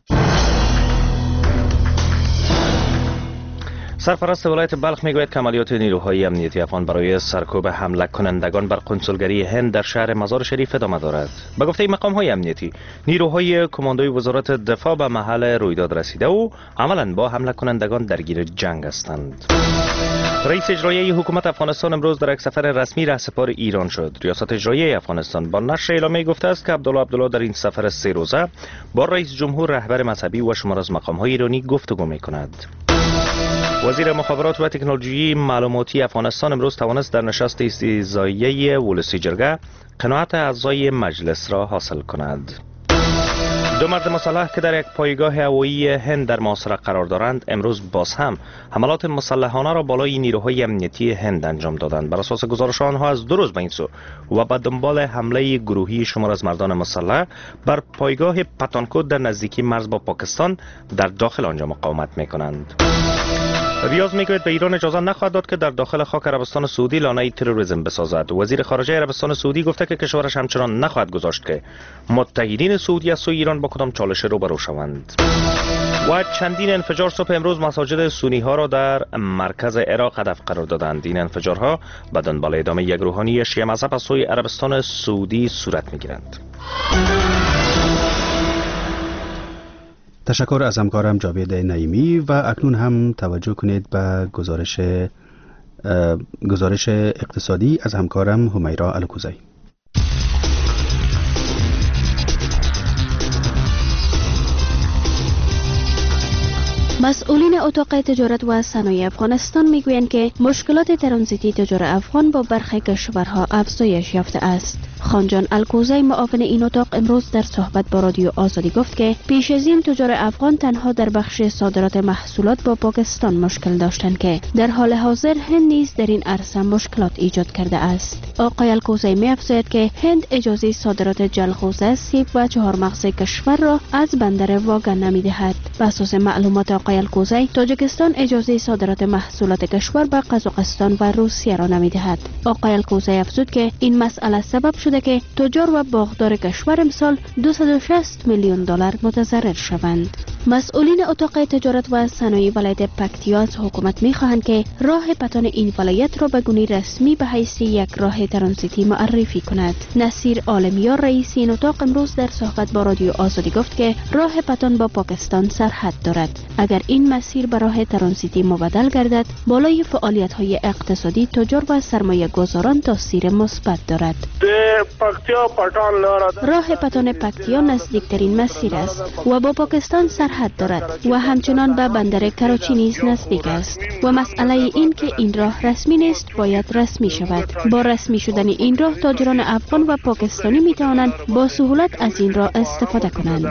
سرپرست ولایت بلخ میگوید که عملیات نیروهای امنیتی افغان برای سرکوب حمله کنندگان بر قنسولگری هند در شهر مزار شریف ادامه دارد. به گفته مقام‌های امنیتی، نیروهای کماندوی وزارت دفاع به محل رویداد رسیده و عملاً با حمله کنندگان درگیر جنگ هستند. رئیس اجرایی حکومت افغانستان امروز در یک سفر رسمی رهسپار ایران شد. ریاست اجرایی افغانستان با نشر اعلامیه گفته است که عبدالله در این سفر 3 روزه با رئیس جمهور، رهبر مذهبی و شمار از مقام‌های ایرانی گفتگو می‌کند. وزیر مخابرات و تکنولوژی معلوماتی افغانستان امروز توانست در نشست استیضاحیه ولسی جرگه قناعت اعضای مجلس را حاصل کند. 2 مرد مسلح که در یک پایگاه هوایی هند در محاصره قرار دارند امروز باز هم حملات مسلحانه را بالای نیروهای امنیتی هند انجام دادند. بر اساس گزارش آنها از 2 روز به این سو و به دنبال حمله گروهی شمار از مردان مسلح بر پایگاه پتانکوت در نزدیکی مرز با پاکستان در داخل آنجا مقاومت می‌کنند. ریاض میگوید به ایران اجازه نخواهد داد که در داخل خاک عربستان سعودی لانه تروریسم بسازد. وزیر خارجه عربستان سعودی گفته که کشورش همچنان نخواهد گذاشت که متحدین سعودی از سوی ایران با کدام چالش روبرو شوند. و چندین انفجار صبح امروز مساجد سنی ها را در مرکز عراق هدف قرار دادند. این انفجارها به دنبال ادامه یک روحانی شیعه مذهب از سوی عربستان سعودی صورت میگیرند. تشکر از همکارم جاوید نعیمی و اکنون هم توجه کنید به گزارش اقتصادی از همکارم همیرا الکوزی. مسئولین اتاق تجارت و صنایع افغانستان میگویند که مشکلات ترانزیتی تجار افغان با برخی کشورها افزایش یافته است. خانجان الکوزی معاون این اتاق امروز در صحبت با رادیو آزادی گفت که پیش از این تجار افغان تنها در بخش صادرات محصولات با پاکستان مشکل داشتند که در حال حاضر هند نیز در این عرصه مشکلات ایجاد کرده است. آقای الکوزی می‌افزاید که هند اجازه صادرات جلغوزه، سیب و 4 مغز کشور را از بندر واگن نمی‌دهد. بر اساس معلومات آقای الکوزی، تاجیکستان اجازه صادرات محصولات کشور به قزاقستان و روسیه را نمی‌دهد. آقای الکوزی افزود که این مسئله سبب شده که تجار و باغدار کشور امسال 260 میلیون دلار متضرر شوند. مسئولین اتاق تجارت و صنایع ولایت پکتیا از حکومت می‌خواهند که راه پتان این ولایت را به گونه رسمی به حیث یک راه ترانزیتی معرفی کند. نصیر عالمیار رئیس این اتاق امروز در صحبت با رادیو آزادی گفت که راه پتان با پاکستان سرحد دارد. اگر این مسیر به راه ترانزیتی مبدل گردد، بالای فعالیت‌های اقتصادی تجار و سرمایه‌گذاران تاثیر مثبت دارد. راه پتان پکتیا نزدیکترین مسیر است و با پاکستان سرحد دارد و همچنان به بندر کراچی نیز نزدیک است و مسئله این که این راه رسمی نیست باید رسمی شود. با رسمی شدن این راه تاجران افغان و پاکستانی می توانند با سهولت از این راه استفاده کنند.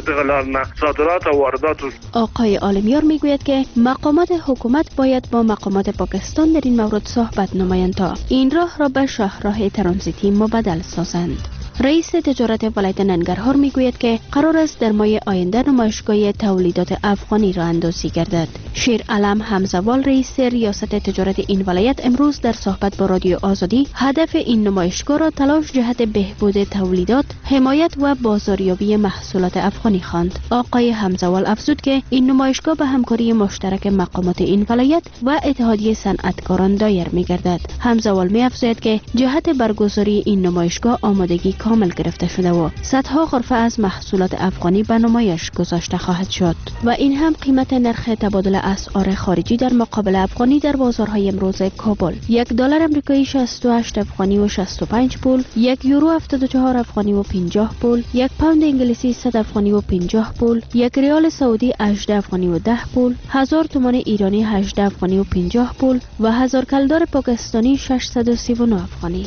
آقای عالمیار می گوید که مقامات حکومت باید با مقامات پاکستان در این مورد صحبت نمایند تا این راه را به شاهراه ترانزیتی مبدل سازند. رئیس تجارت ولایت ننگرهار میگوید که قرار است در ماه آینده نمایشگاه تولیدات افغانی را اندازی گردد. شیر علم حمزوال رئیس ریاست تجارت این ولایت امروز در صحبت با رادیو آزادی هدف این نمایشگاه را تلاش جهت بهبود تولیدات، حمایت و بازاریابی محصولات افغانی خواند. آقای حمزوال افزود که این نمایشگاه به همکاری مشترک مقامات این ولایت و اتحادیه صنعتکاران دایر میگردد. حمزوال می‌افزاید که جهت برگزاری این نمایشگاه آمادگی کامل گرفته شده و صدها غرفه از محصولات افغانی به نمایش گذاشته خواهد شد و این هم قیمت نرخ تبادل اسعار خارجی در مقابل افغانی در بازارهای امروز کابل. $1 آمریکایی 68 افغانی و 65 پول، $1 یورو 74 افغانی و 50 پول، $1 پوند انگلیسی 100 افغانی و 50 پول، $1 ریال سعودی 18 افغانی و 10 پول، 1000 تومان ایرانی 18 افغانی و 50 پول و 1000 کلدار پاکستانی 639 افغانی.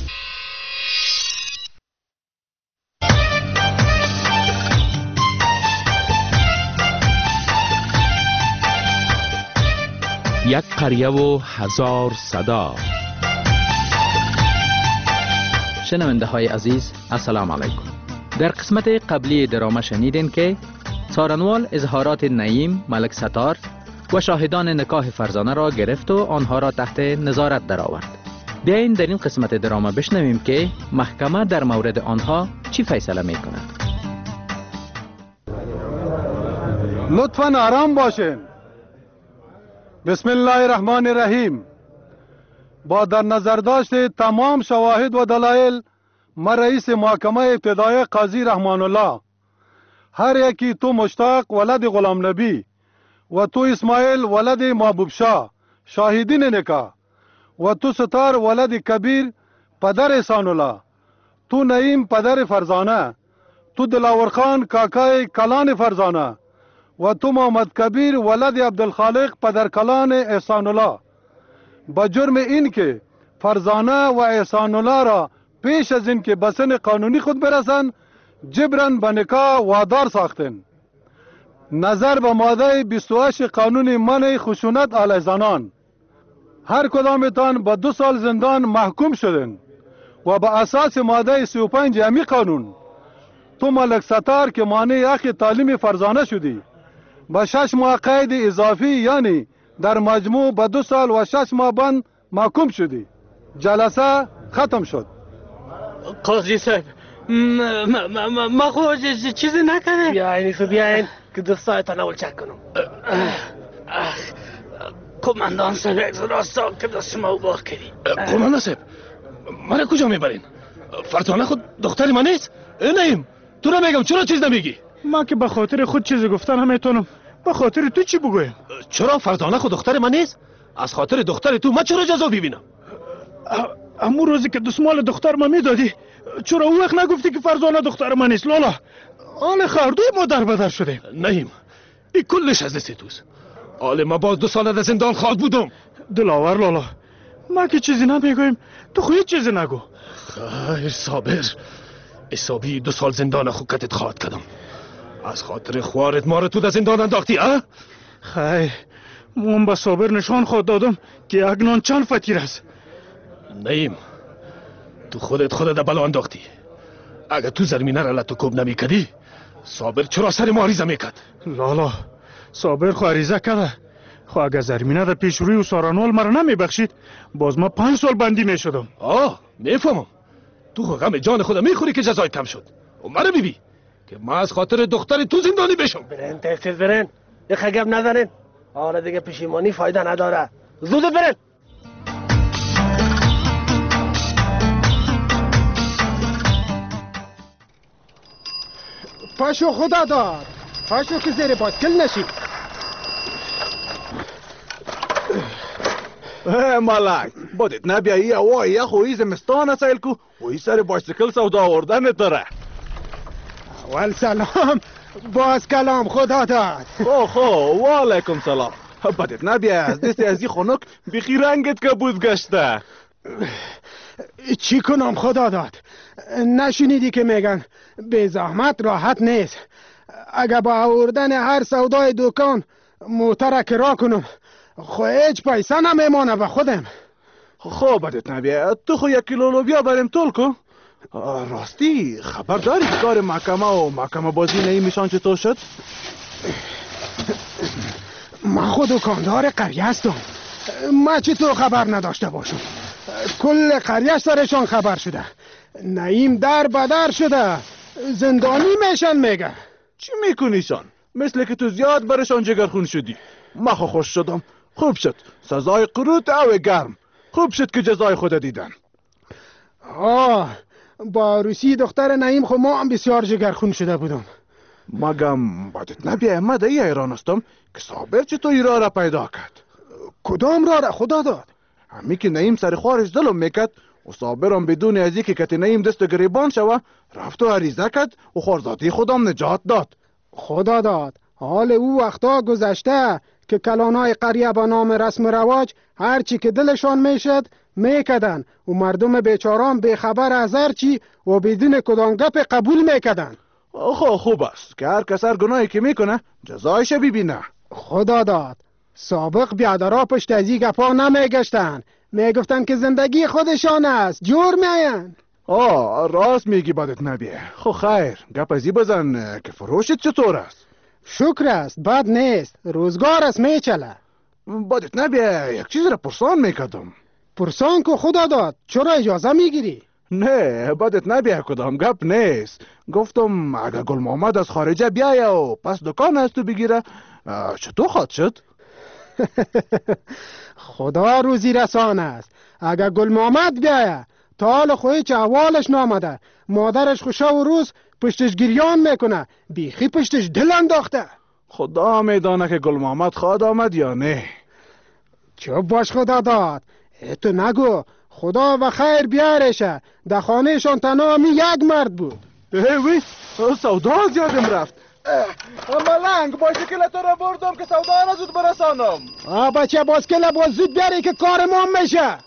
یک قریه و 1000 صدا. شنونده های عزیز السلام علیکم. در قسمت قبلی درامه شنیدین که څارنوال اظهارات نعیم، ملک ستار و شاهدان نکاح فرزانه را گرفت و آنها را تحت نظارت درآورد. بیایید در این قسمت درامه بشنویم که محکمه در مورد آنها چی فیصله می کند. لطفاً آرام باشین. بسم الله الرحمن الرحیم. با در نظر داشت تمام شواهد و دلایل، من رئیس محکمه ابتدایی قاضی رحمان الله، هر یکی تو مشتاق ولد غلام نبی و تو اسماعیل ولد محبوب شاه شاهدین نکاح و تو ستار ولد کبیر پدر احسان الله، تو نعیم پدر فرزانه، تو دلاور خان کاکای کلان فرزانه و تو محمد کبیر ولد عبدالخالق پدر کلان احسان الله، با جرم این که فرزانه و احسان الله را پیش از این که به سن قانونی خود برسند جبران به نکاح وادار ساختن. نظر به ماده 28 قانون منع خشونت علیه زنان، هر کدامتان به 2 سال زندان محکوم شدن و به اساس ماده 35 همین قانون تو ملک ستار که مانع حق تعلیم فرزانه شدی با 6 ماه قید اضافی، یعنی در مجموع به 2 سال و 6 ماه بند محکوم شدی. جلسه ختم شد. قاضی صاحب ما خود چیزی نکنه. بیاین که دستایتان اول چک کنم. کماندان صاحب اجراستا که دست ما او باه کردی. کماندان صاحب من کجا میبرین؟ فرزانه خود دختر من نیست؟ نیم تو را میگم چرا چیز نمیگی؟ ما که به خاطر خود چیزی گفتن نمیتونم، به خاطر تو چی بگویم؟ چرا فرزانه خود دختر من نیست؟ از خاطر دختر تو من چرا جزا ببینم؟ امو روزی که دستمال دختر ما میدادی چرا او وقت نگفتی که فرزانه دختر من نیست؟ لالا آل خردوی ما در بدر شده. نیم این کلش از دست توست. آل ما باز 2 سال در زندان خواهد بودم. دلاور لالا ما که چیزی نمیگویم تو خود چیزی نگو. خیر صابر، حسابی 2 سال زندان خوکتت خواهد کردم. از خاطر خوارت ما رو تو در زندان انداختی ها؟ خیر من به صابر نشان خود دادم که اگنان چند فطیر است. نیم تو خودت در بلا انداختی. اگر تو زرمینه را لطو کوب نمی کدی صابر چرا سر ما عریضه میکد؟ لالا صابر خو عریضه کده، خو اگر زرمینه در پیش روی و سارانوال مرا نمی بخشید باز ما 5 سال بندی می شدم. میفهمم تو خو غم جان خود میخوری که جزای کم شد و مرا بیبی که ما از خاطر دختر تو زندانی بشم. برین تفتیز برین، یک خگب نزنین. آره دیگه پشیمانی فایده نداره. زود برین. پاشو خدا دار، پاشو که زیر باسکل نشی. ملک بادت نبیایی اوه یه خویی زمستان سیل کو وی سر باسکل سودا آوردن داره. اول سلام، باز کلام خدا داد. خو و علیکم سلام. بادت نبیایی از دست ازی خونک بخی رنگت که بود گشته. چی کنم خدا داد؟ نشنیدی که میگن به زحمت راحت نیست. اگه با آوردن هر سودای دکان موتر کرا کنم خو هیچ پیسه نمیمانه به خودم. خب بدت نبیه تو خو 1 کیلو لوبیا بریم تول کن. راستی خبر داری کار محکمه بازی نمیشان چطور شد؟ من خود دکاندار قریه هستم، من چطور خبر نداشته باشم؟ کل قریه سرشان خبر شده. نعیم در بدر شده، زندانی میشن. میگه چی میکنیشان؟ مثل که تو زیاد برشان جگرخون شدی. من خوش شدم. خوب شد سزای قروت او گرم. خوب شد که جزای خود دیدن. با روسی دختر نعیم خو ما هم بسیار جگرخون شده بودم. مگم بدت نبیه من در ایران هستم که صابر چطور ایران را پیدا کرد؟ کدام را خدا داد؟ همی که نعیم سر خارج ظلم میکرد و صابرم بدون از اینکه کت نعیم دست گریبان شوه رفت و عریضه کرد و خورزادی خودم نجات داد. خدا داد. حال او وقتا گذشته که کلانای قریه با نام رسم و رواج هرچی که دلشان میشد میکدن و مردم بیچاران بیخبر از هرچی و بدون کدام گپ قبول میکدن. خوب است که هر کس هر گناهی که میکنه جزایش ببینه. خدا داد. سابق بیادرها پشت از این گپا نمیگشتن، میگفتن که زندگی خودشان است، جور میاین. راست میگی بدت نبیه. خو خیر گپ ازی بزن که فروشت چطور است؟ شکر است، بد نیست، روزگار است میچله. بدت نبیه یک چیز را پرسان میکردم. پرسان که خدا داد، چرا اجازه میگیری؟ نه بدت نبیه کدام گپ نیست. گفتم اگه گل محمد از خارجه بیایه و پس دکان از تو بگیره چطور خواهد شد؟ خدا روزی رسان است. اگه گل محمد بیایه تا حال خوی چه احوالش نامده، مادرش خوشا و روز پشتش گریان میکنه، بیخی پشتش دل انداخته. خدا میدانه که گل محمد خواهد آمد یا نه. چوب باش خدا داد. تو نگو خدا و خیر بیارشه. در خانهشان تنها یک مرد بود. وی سودا از یادم رفت. ملنگ بایسکل تو را بردم که سودا را زود برسانم. بچه بایسکل باز زود بیاری که کار ما میشه.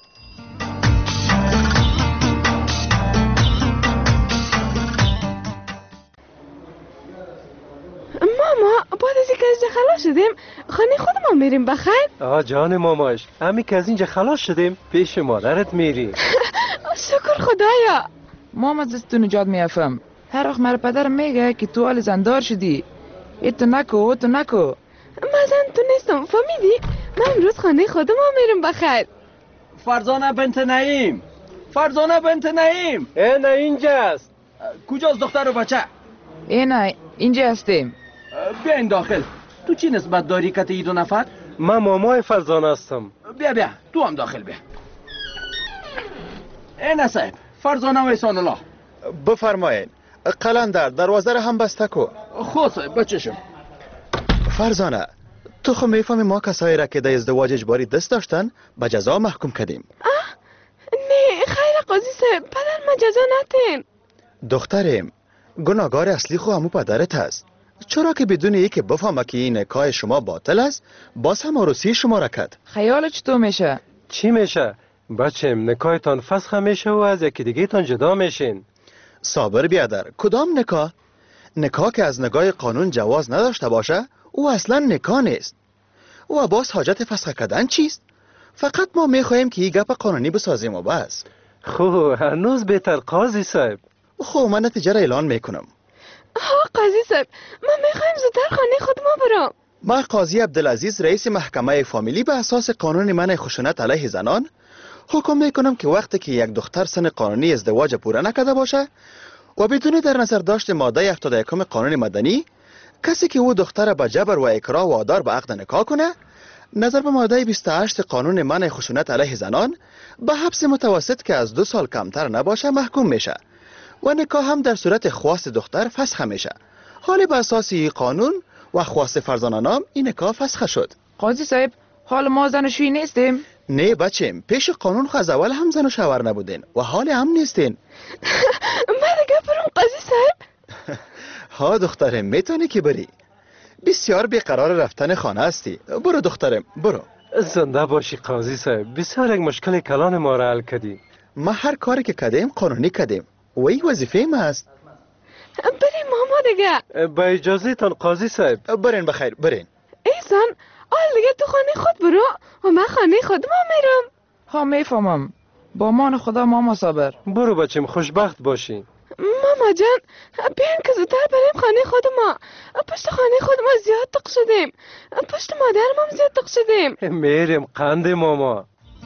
ماما بعد از اینکه از اینجا خلاص شدیم خانه خودمان میریم بخیر؟ جان ماماش امی که از اینجا خلاص شدیم پیش مادرت میریم. شکر خدایا. ماما از تو نجات میافم. هر وقت مرا پدرم میگه که تو حال زندار شدی، تو نکو. من زن تو نیستم، فهمیدی؟ من امروز خانه خودمان میریم بخیر. فرزانه بنت نعیم. نه اینجاست. کجاست دختر و بچه؟ نه اینجا هستیم. بیاین داخل. تو چی نسبت داری که ای دو نفر؟ من مامای فرزانه هستم. بیا تو هم داخل بیا. نه صاحب فرزانه و احسان الله. بفرمایین. قلندر دروازه را هم بسته کو. خود صاحب بچشم. فرزانه تو خو میفهمی ما کسایی را که در ازدواج اجباری دست داشتن به جزا محکوم کردیم. نه خیر قاضی صاحب پدر ما جزا ندین. دختریم گناهکار اصلی خو همو پدرت است. چرا که بدون اینکه بفهمه که این نکاح شما باطل است باز هم عروسی شما را کرد. خیال چطور میشه؟ چی میشه؟ بچم نکاحتان فسخ میشه و از یکی دیگه تان جدا میشین. صابر بیادر کدام نکاح؟ نکاح که از نگاه قانون جواز نداشته باشه او اصلا نکاح نیست. و باز حاجت فسخ کردن چیست؟ فقط ما میخواهیم که این گپ قانونی بسازیم و بس. خو هنوز بهتر قاضی صاحب. خو من نتیجه را اعلان میکنم. قاضی صاحب ما میخوایم زودتر خانه خود ما برام. ما قاضی عبدالعزیز رئیس محکمه فامیلی به اساس قانون منع خشونت علیه زنان حکم میکنم که وقتی که یک دختر سن قانونی ازدواج پوره نکرده باشه و بدون در نظر داشت ماده 71 قانون مدنی کسی که او دختر به جبر و اکراه وادار به عقد نکاح کنه نظر به ماده 28 قانون منع خشونت علیه زنان به حبس متوسط که از 2 سال کمتر نباشه محکوم میشه و نکاح هم در صورت خواست دختر فسخ میشه. حالی به اساس این قانون و خواست فرزانه نام این نکاح فسخ شد. قاضی صاحب حال ما زن و شوی نیستیم؟ نه بچم پیش قانون خو از اول هم زن و شوهر نبودین و حال هم نیستین. من دیگه برم قاضی صاحب. ها دخترم میتونی که بری. بسیار بیقرار رفتن خانه هستی. برو دخترم برو. زنده باشی قاضی صاحب. بسیار یک مشکل کلان ما را حل کردی. ما هر کاری که کردیم قانونی کردیم و این وظیفه ما است. بریم ماما دیگه. با اجازه تان قاضی صاحب. برین بخیر برین. احسان آل دیگه تو خانه خود برو و من خانه خود ما میرم. ها میفهمم. با مان خدا ماما صابر. برو بچم خوشبخت باشی. ماما جان بیاین که زودتر بریم خانه خود ما. پشت خانه خود ما زیاد تق شدیم. پشت مادرم هم زیاد تق شدیم. میریم قند ماما.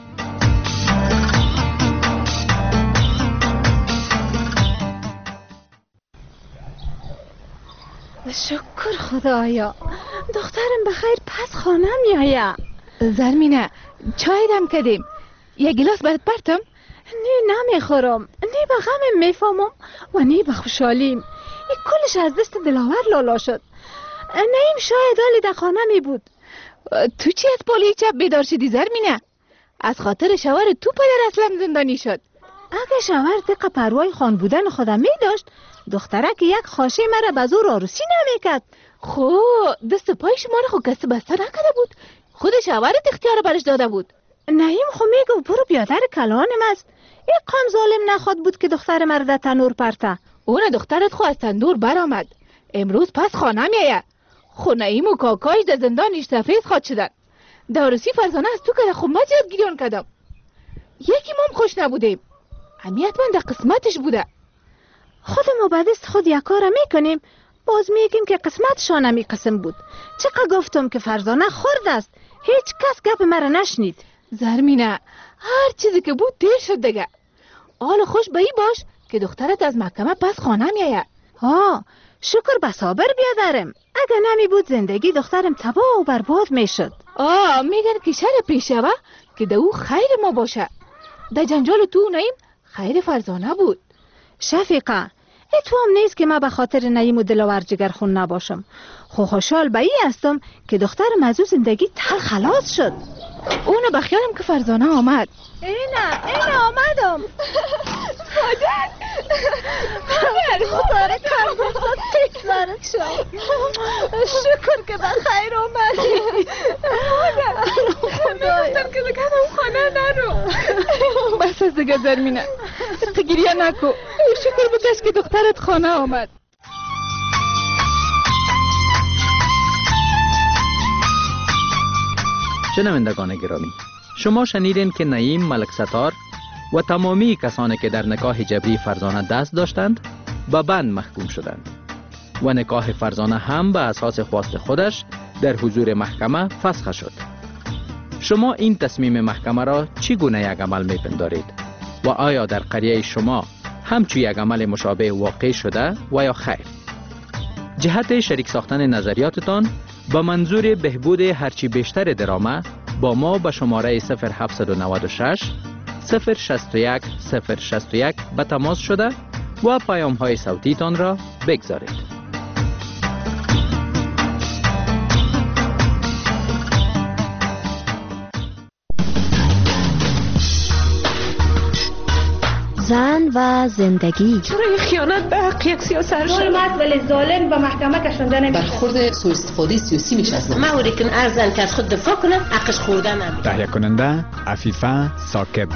شکر خدایا دخترم بخیر پس خانه میایه. زرمینه چای دم کردیم. یک گلاس برات پرتم نه نمیخورم، نه به غم میفهمم و نه به خوشحالیم. این کلش از دست دلاور لالا شد. نیم شاید حالی در خانه می بود. تو چی از پالی چپ بیدار شدی زرمینه؟ از خاطر شوهر تو پدر اصلا زندانی شد. اگه شوهر دقیق پروای خان بودن خودم می داشت، دختره که یک خاشه مرا به زور عروسی نمیکرد. خو دست پای شما رو خو کسی بسته نکده بود، خود شوهرت اختیار برش داده بود. نعیم خو میگو برو بیادر کلانم است. یک قام ظالم نخواد بود که دختر مرا در تنور پرته. اون دخترت خو از تندور برآمد، امروز پس خانه میایه. خو نعیم و کاکایش در زندانش سفید خواد شدن. در عروسی فرزانه از تو که خو من زیاد گریان کردم. یکی مام خوش نبودیم، امیت من در قسمتش بوده. خودمو به دست خود یک کار میکنیم، باز میگیم که قسمتشان همی قسم بود. چقدر گفتم که فرزانه خورد است، هیچ کس گپ مرا نشنید. زرمینه هر چیزی که بود دیر شد دیگه. حال خوش به ای باش که دخترت از محکمه پس خانه میایه. ها شکر به صابر بیادرم، اگه نمی بود زندگی دخترم تباه و برباد میشد. میگن که شر پیشه و که ده او خیر ما باشه. ده جنجال تو نعیم خیر فرزانه بود. شفیقه تو هم نیست که ما به خاطر نعیم و دلاور جگر خون نباشم. خوشحال به ای هستم که دخترم از او زندگی تر خلاص شد. اونو بخیالم که فرزانه آمد. اینه آمدم. مادر خدا کار بساد تکلارت شد. شکر که بخیر آمدی. مادر میگفتم که بگم اون خانه نرو. بس از دیگه زرمینه گریه نکو. شکر بودش که دخترت خانه آمد. شنوندگان گرامی، شما شنیدین که نعیم ملک ستار و تمامی کسانی که در نکاح جبری فرزانه دست داشتند به بند محکوم شدند و نکاح فرزانه هم به اساس خواست خودش در حضور محکمه فسخ شد. شما این تصمیم محکمه را چگونه یک عمل میپندارید و آیا در قریه شما همچون یک عمل مشابه واقع شده و یا خیر؟ جهت شریک ساختن نظریاتتان با منظور بهبود هرچی بیشتر درامه با ما به شماره 0796 061 061 به تماس شده و پیام های صوتی تان را بگذارید. زن و زندگی. چرا این خیانت به حق یک سیاست شد؟ ظلمت ولی ظالم به محکمه کشنده نمیشه. برخورد سوء استفاده سیاسی میشه از ما اوریکن ارزن که از خود دفاع کنه حقش خوردن هم. تهیه کننده عفیفه ثاقب.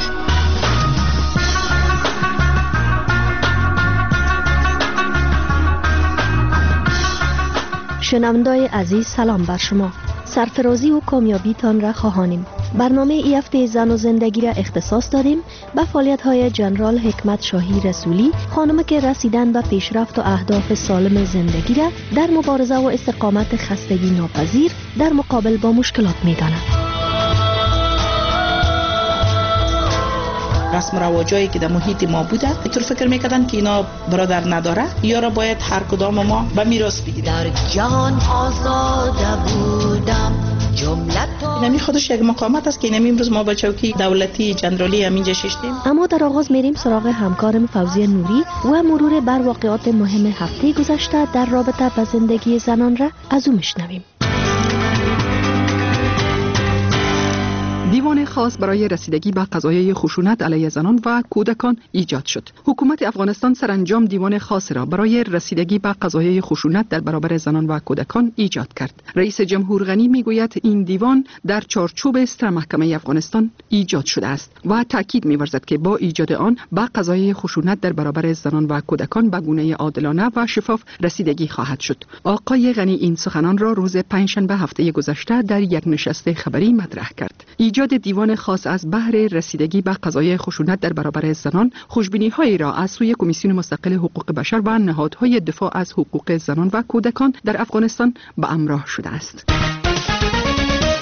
شنوندای عزیز سلام بر شما. سرفرازی و کامیابیتان را خواهانیم. برنامه ای هفته زن و زندگی را اختصاص دادیم به فعالیت‌های جنرال حکمت شاهی رسولی، خانم که رسیدن به پیشرفت و اهداف سالم زندگی را در مبارزه و استقامت خستگی ناپذیر در مقابل با مشکلات می‌داند. رسم و رواجایی که در محیط ما بوده اینطور فکر میکردن که اینا برادر نداره یا را باید هر کدام ما به میراث بگیریم. در جان آزاده بودم نمی خودش یک مقامت است که نمی امروز ما با چوکی دولتی جنرالی همینجا ششتیم. اما در آغاز میریم سراغ همکارم فوزیه نوری و مرور بر واقعات مهم هفته گذشته در رابطه با زندگی زنان را از او میشنویم. دیوان خاص برای رسیدگی به قضایای خشونت علیه زنان و کودکان ایجاد شد. حکومت افغانستان سرانجام دیوان خاص را برای رسیدگی به قضایای خشونت در برابر زنان و کودکان ایجاد کرد. رئیس جمهور غنی میگوید این دیوان در چارچوب ستر محکمه افغانستان ایجاد شده است و تاکید می‌ورزد که با ایجاد آن به قضایای خشونت در برابر زنان و کودکان به گونه عادلانه و شفاف رسیدگی خواهد شد. آقای غنی این سخنان را روز پنجشنبه هفته گذشته در یک نشست خبری مطرح کرد. ایجاد دیوان خاص از بهر رسیدگی به قضایای خشونت در برابر زنان خوشبینی‌هایی را از سوی کمیسیون مستقل حقوق بشر و نهادهای دفاع از حقوق زنان و کودکان در افغانستان به همراه شده است.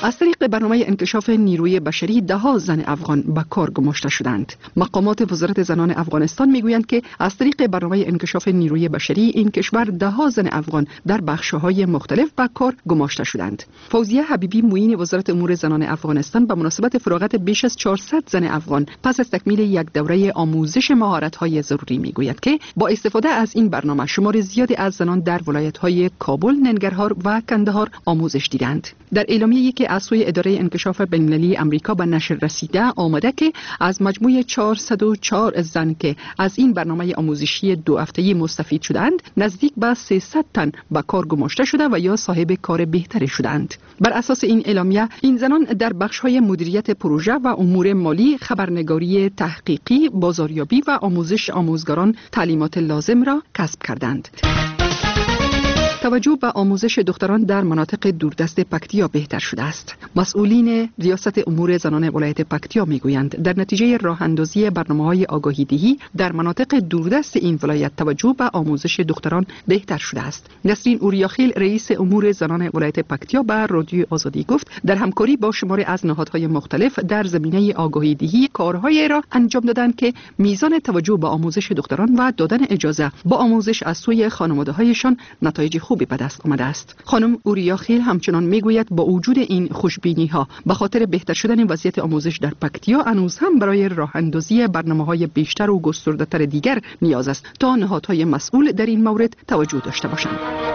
از طریق برنامه انکشاف نیروی بشری ده‌ها زن افغان به کار گماشته شدند. مقامات وزارت زنان افغانستان میگویند که از طریق برنامه انکشاف نیروی بشری این کشور ده‌ها زن افغان در بخش‌های مختلف به کار گماشته شدند. فوزیه حبیبی معین وزارت امور زنان افغانستان به مناسبت فراغت بیش از 400 زن افغان پس از تکمیل یک دوره آموزش مهارت‌های ضروری میگوید که با استفاده از این برنامه شمار زیادی از زنان در ولایت‌های کابل، ننگرهار و کندهار آموزش دیدند. در اعلامیه‌ای که از سوی اداره انکشاف بین‌المللی آمریکا به نشر رسیده آمده که از مجموع 404 زن که از این برنامه آموزشی 2 هفته‌ای مستفید شدند، نزدیک به 300 تن به کار گماشته شده و یا صاحب کار بهتری شدند. بر اساس این اعلامیه این زنان در بخش‌های مدیریت پروژه و امور مالی، خبرنگاری تحقیقی، بازاریابی و آموزش آموزگاران تعلیمات لازم را کسب کردند. توجه به آموزش دختران در مناطق دوردست پکتیا بهتر شده است. مسئولین ریاست امور زنان ولایت پکتیا میگویند در نتیجه راه اندازی برنامه‌های آگاهی دهی در مناطق دوردست این ولایت توجه به آموزش دختران بهتر شده است. نسرین اوریاخیل رئیس امور زنان ولایت پکتیا به رادیو آزادی گفت در همکاری با شماری از نهادهای مختلف در زمینه آگاهی دهی کارهایی را انجام دادند که میزان توجه به آموزش دختران و دادن اجازه با آموزش از سوی خانواده‌هایشان نتایج خوبی به دست آمده است. خانم اوریاخیل همچنان میگوید با وجود این خوشبینی ها به خاطر بهتر شدن وضعیت آموزش در پکتیا هنوز هم برای راه اندازی برنامه‌های بیشتر و گسترده‌تر دیگر نیاز است تا نهادهای مسئول در این مورد توجه داشته باشند.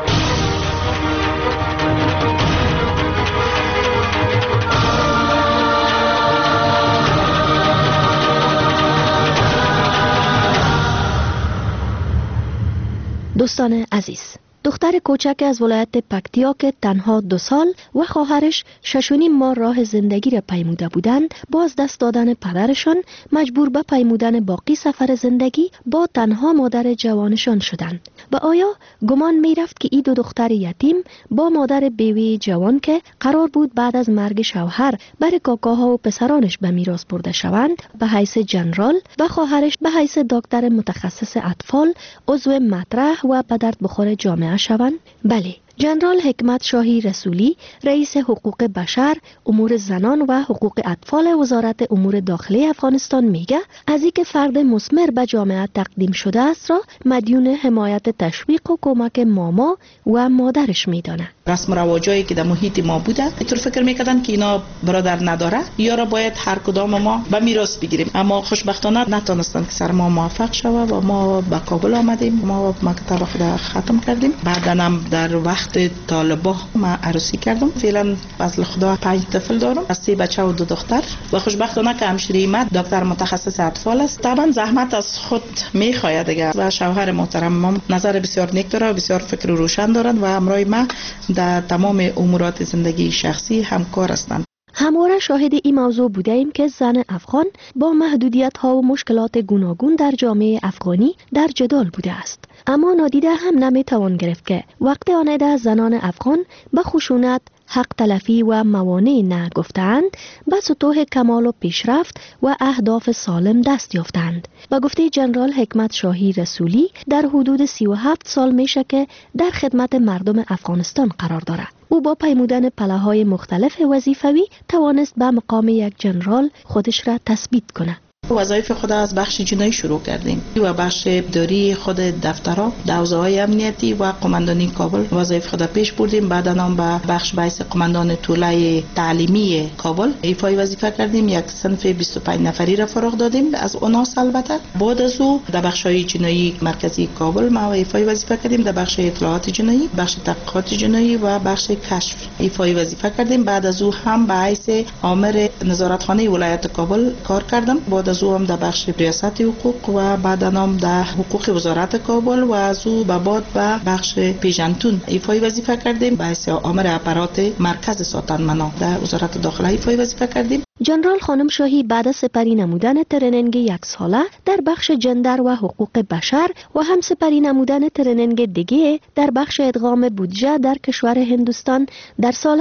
دوستان عزیز، دختر کوچک از ولایت پکتیا که تنها 2 سال و خواهرش 6.5 ماه راه زندگی را پیموده بودند، باز دست دادن پدرشان مجبور به پیمودن باقی سفر زندگی با تنها مادر جوانشان شدند. و آیا گمان می رفت که این 2 دختر یتیم با مادر بیوی جوان که قرار بود بعد از مرگ شوهر بر کاکاها و پسرانش به میراث برده شوند به حیث جنرال و خواهرش به حیث دکتر متخصص اطفال عضو مطرح و به درد بخور جامعه شوند؟ بله، جنرال حکمت شاهی رسولی رئیس حقوق بشر، امور زنان و حقوق اطفال وزارت امور داخلی افغانستان میگه از اینکه فرد مثمر به جامعه تقدیم شده است را مدیون حمایت، تشویق و کمک ماما و مادرش میدانه. رسم و رواجایی که در محیط ما بوده اینطور فکر میکردن که اینا برادر نداره یا را باید هر کدام ما به میراث بگیریم، اما خوشبختانه نتونستن که سر ما موفق شوه و ما به کابل آمدیم. ما مکتب خود ختم کردیم. بعداً هم در وقت طالبا ما عروسی کردم. فعلا فضل خدا 5 طفل دارم، از 3 بچه و 2 دختر و خوشبختانه که همشیره من دکتر متخصص اطفال است. طبعا زحمت از خود میخواید دیگه و شوهر محترم ما نظر بسیار نیک داره و بسیار فکر روشن دارند و همراه ما در تمام امورات زندگی شخصی همکار هستند. همواره شاهد این موضوع بوده ایم که زن افغان با محدودیت ها و مشکلات گوناگون در جامعه افغانی در جدال بوده است. اما نادیده هم نمیتوان گرفت که وقت آنده زنان افغان به خشونت، حق تلفی و موانع نه گفتند به سطوح کمال و پیشرفت و اهداف سالم دست یافتند. با گفته جنرال حکمت شاهی رسولی در حدود 37 سال میشه که در خدمت مردم افغانستان قرار دارد. او با پیمودن پله‌های مختلف وظیفوی توانست به مقام یک جنرال خودش را تثبیت کند. وظایف خود از بخش جنایی شروع کردیم و بخش اداری خود دفترها، حوزه‌های امنیتی و قماندانی کابل وظایف خود پیش بردیم. بعدا هم به بخش بایس قماندان طوله تعلیمی کابل ایفای وظیفه کردیم. یک صنف 25 نفری را فراغ دادیم از اوناس. البته بعد از او در بخش‌های جنایی مرکزی کابل ما ایفای وظیفه کردیم. در بخش اطلاعات جنایی، بخش تحقیقات جنایی و بخش کشف ایفای وظیفه کردیم. بعد از او هم به حیث آمر نظارتخانه ولایت کابل کار کردم. بعد از او هم در بخش ریاست حقوق و بعدا هم در حقوق وزارت کابل و از او به بعد به بخش پیژنتون ایفای وظیفه کردیم. به حیث آمر اپرات مرکز ساتنمنا در وزارت داخله ایفای وظیفه کردیم. جنرال خانم شاهی بعد از سپری نمودن ترنینگ 1 ساله در بخش جندر و حقوق بشر و هم سپری نمودن ترنینگ دیگه در بخش ادغام بودجه در کشور هندوستان در سال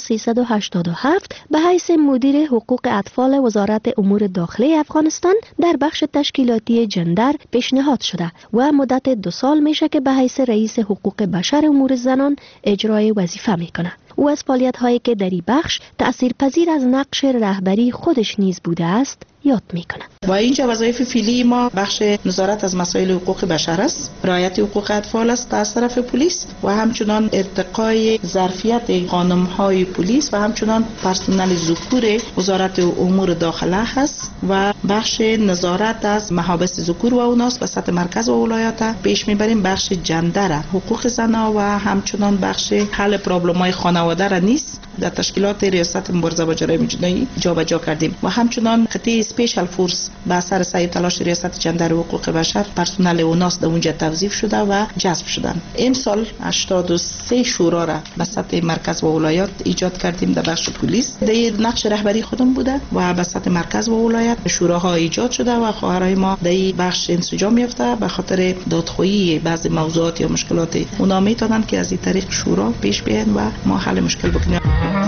1387 به حیث مدیر حقوق اطفال وزارت امور داخلی افغانستان در بخش تشکیلاتی جندر پیشنهاد شده و مدت 2 سال میشه که به حیث رئیس حقوق بشر امور زنان اجرای وظیفه میکنه. او از فعالیت‌هایی که در این بخش تأثیرپذیر از نقش رهبری خودش نیز بوده است یاد میکنه. و اینجا وظایف فعلی ما بخش نظارت از مسائل حقوق بشر است، رعایت حقوق اطفال است از طرف پلیس و همچنان ارتقای ظرفیت خانم‌های پلیس و همچنان پرسنل ذکور وزارت امور داخله هست و بخش نظارت از محابس ذکور و اوناس به سطح مرکز و ولایات پیش میبریم. بخش جندر حقوق زنان و همچنان بخش حل پرابلم‌های خانواده را نیست در تشکیلات ریاست مبارزه با جرایم جنایی جابجا کردیم و همچنان خطه اسپیشال فورس با اثر سعی تلاش ریاست جندر و حقوق بشر پرسنل اوناس در اونجا توظیف شده و جذب شدن. امسال 83 شورا را به سطح مرکز و ولایات ایجاد کردیم در بخش پلیس. در نقش رهبری خودم بوده و به سطح مرکز و ولایت شوراها ایجاد شده و خواهرای ما در این بخش انسجام یافته به خاطر دادخواهی بعضی موضوعات یا مشکلات اونا میتونن که از این طریق شورا پیش بیاین و ما حل مشکل بکنیم.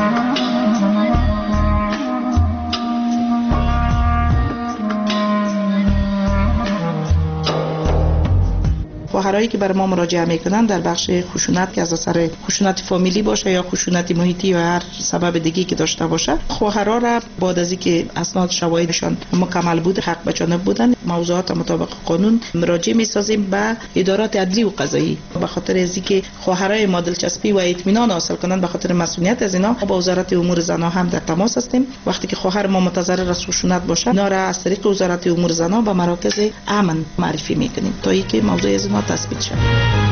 خواهرایی که بر ما مراجعه میکنن در بخش خشونت که از اثر خشونت فامیلی باشه یا خشونت محیطی یا هر سبب دیگه که داشته باشه، خواهرها را بعد از اینکه اسناد شواهدشان مکمل بود حق به جانب بودن موضوعات مطابق قانون مراجعه میسازیم به ادارات عدلی و قضایی. به خاطر از اینکه خواهرای ما دلچسپی و اطمینان حاصل کنند به خاطر مسئولیت از اینا با وزارت امور زنان هم در تماس هستیم. وقتی که خواهر ما متضرر از خشونت باشه اینا را از طریق وزارت امور زنان به مراکز امن معرفی میکنیم تا اینکه موضوع از اینا تثبیت شد.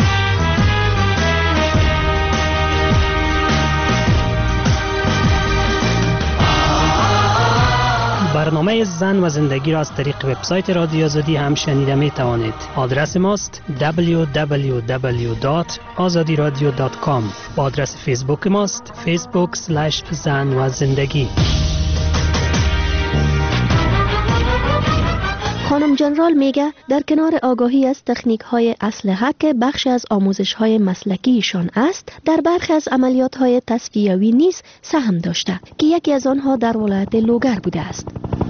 برنامه زن و زندگی را از طریق وبسایت رادیو آزادی هم شنیده می توانید. آدرس ماست www.azadiradio.com. با آدرس فیسبوک ماست facebook/زن و زندگی. خانم جنرال میگه در کنار آگاهی از تکنیک های اسلحه که بخش از آموزش های مسلکیشان است، در برخی از عملیات های تصفیوی نیز سهم داشته که یکی از آنها در ولایت لوگر بوده است.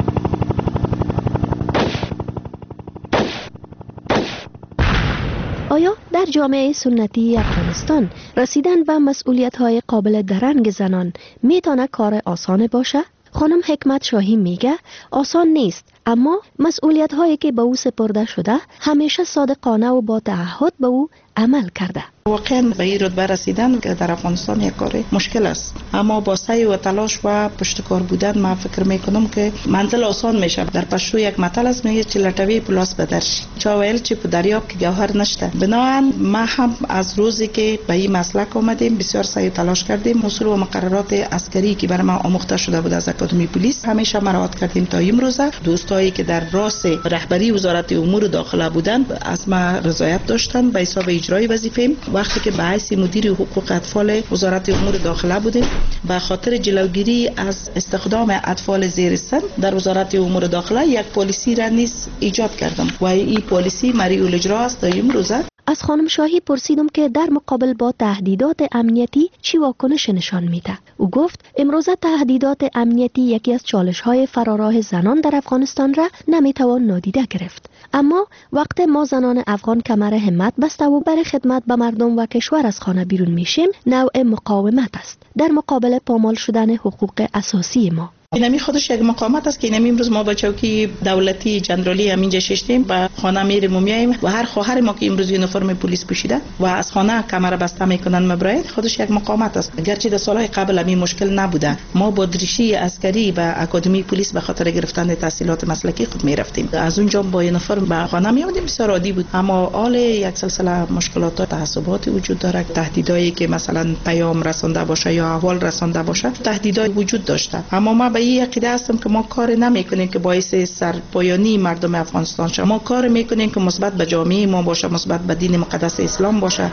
آیا در جامعه سنتی افغانستان رسیدن به مسئولیت های قابل درنگ زنان میتونه کار آسان باشه؟ خانم حکمت شاهی میگه آسان نیست، اما مسئولیت هایی که به او سپرده شده همیشه صادقانه و با تعهد به او عمل کرده. واقعا به این رتبه رسیدن که در افغانستان یک کار مشکل است، اما با سعی و تلاش و پشتکار بودن ما فکر میکنم که منزل آسان میشه. در پشتو یک متل است میگه چې لټوي پلاس بدرش، چا ویل چې په دریاب کې گوهر نشته. بنابراین ما هم از روزی که به این مسلک آمدیم بسیار سعی و تلاش کردیم. اصول و مقررات عسکری که برای ما آموخته شده بود از اکادمی پلیس همیشه مراعات کردیم تا امروز. دوستایی که در راس رهبری وزارت امور داخله بودند از ما رضایت داشتند به حساب اجرای وظیفه. وقتی که به حیث مدیر حقوق اطفال وزارت امور داخله بودیم به خاطر جلوگیری از استخدام اطفال زیر سن در وزارت امور داخله یک پالیسی را نیز ایجاد کردم و این پالیسی مری الاجرا است تا امروز. از خانم شاهی پرسیدم که در مقابل با تهدیدات امنیتی چی واکنش نشان میده. او گفت امروز تهدیدات امنیتی یکی از چالش‌های فراراه زنان در افغانستان را نمیتوان نادیده گرفت، اما وقت ما زنان افغان کمر همت بسته و برای خدمت به مردم و کشور از خانه بیرون میشیم نوع مقاومت است در مقابل پامال شدن حقوق اساسی ما. اینمی خودش یک مقاومت است که اینمی امروز ما با چوکی دولتی جنرالی همینجا ششتیم و خانه میریم و میاییم و هر خواهر ما که امروز یونیفرم پلیس پوشیده و از خانه کمر بسته میکنن مبرای خودش یک مقاومت است. گرچه در سالهای قبل همین مشکل نبوده، ما با دریشی عسکری و اکادمی پلیس به خاطر گرفتن تحصیلات مسلکی خود میرفتیم. از اونجا با یونیفرم به خانه میآمدیم، بسیار عادی بود. اما حال یک سلسله مشکلات و تعصبات وجود داره. تهدیدایی که مثلا پیام رسانده باشه یا احوال رسانده باشه تهدیدای وجود داشته. اما ما به این عقیده هستم که ما کار نمیکنیم که باعث سرپایانی مردم افغانستان شه. ما کار میکنیم که مثبت به جامعه ما باشه، مثبت به دین مقدس اسلام باشه.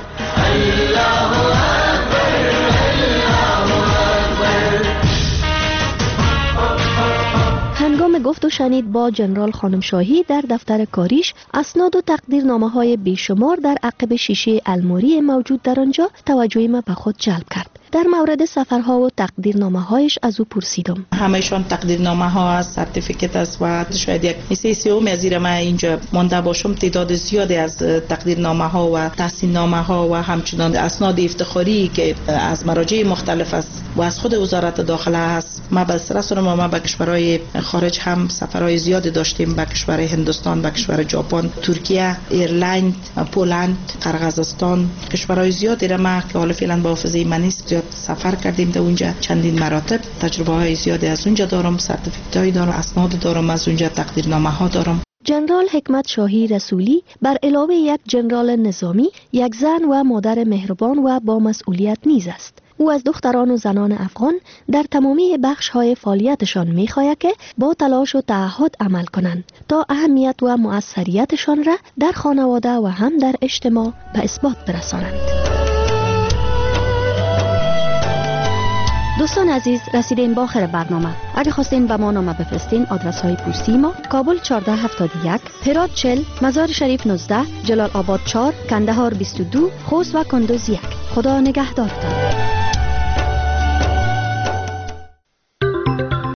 هنگام گفت و شنید با جنرال خانم شاهی در دفتر کاریش اسناد و تقدیرنامه‌های بیشمار در عقب شیشه الماری موجود در آنجا توجه ما به خود جلب کرد. در مورد سفرها و تقدیرنامه هایش از او پرسیدم. همهشان تقدیرنامه ها است، سرتیفیکت است و شاید یک حصه سوم از زیر ما اینجا مانده باشم. تعداد زیادی از تقدیرنامه ها و تحسین نامه ها و همچنان اسناد افتخاری که از مراجع مختلف است و از خود وزارت داخله است. ما به سرسر ما به کشورهای خارج هم سفرهای زیادی داشتیم، به کشور هندوستان، به کشور ژاپن، ترکیه، ایرلند، پولند، قرقیزستان، کشورهای زیادی را ما که حالا فعلا با حافظه من نیست زیاد سفر کردیم در اونجا. چندین مراتب تجربه های زیادی از اونجا دارم، سرتیفیکت های دارم، اسناد دارم از اونجا، تقدیرنامه ها دارم. جنرال حکمت شاهی رسولی بر علاوه یک جنرال نظامی، یک زن و مادر مهربان و با مسئولیت نیز است. او از دختران و زنان افغان در تمامی بخش‌های فعالیتشان می‌خواهد که با تلاش و تعهد عمل کنند تا اهمیت و مؤثریتشان را در خانواده و هم در اجتماع به اثبات برسانند. دوستان عزیز، رسیدیم به آخر برنامه. اگه خواستین به ما نامه بفرستین، آدرس های پستی ما: کابل 1471، هرات 40، مزار شریف 19، جلال آباد 4، کندهار 22، خوست و کندوز 1. خدا نگهدارتان.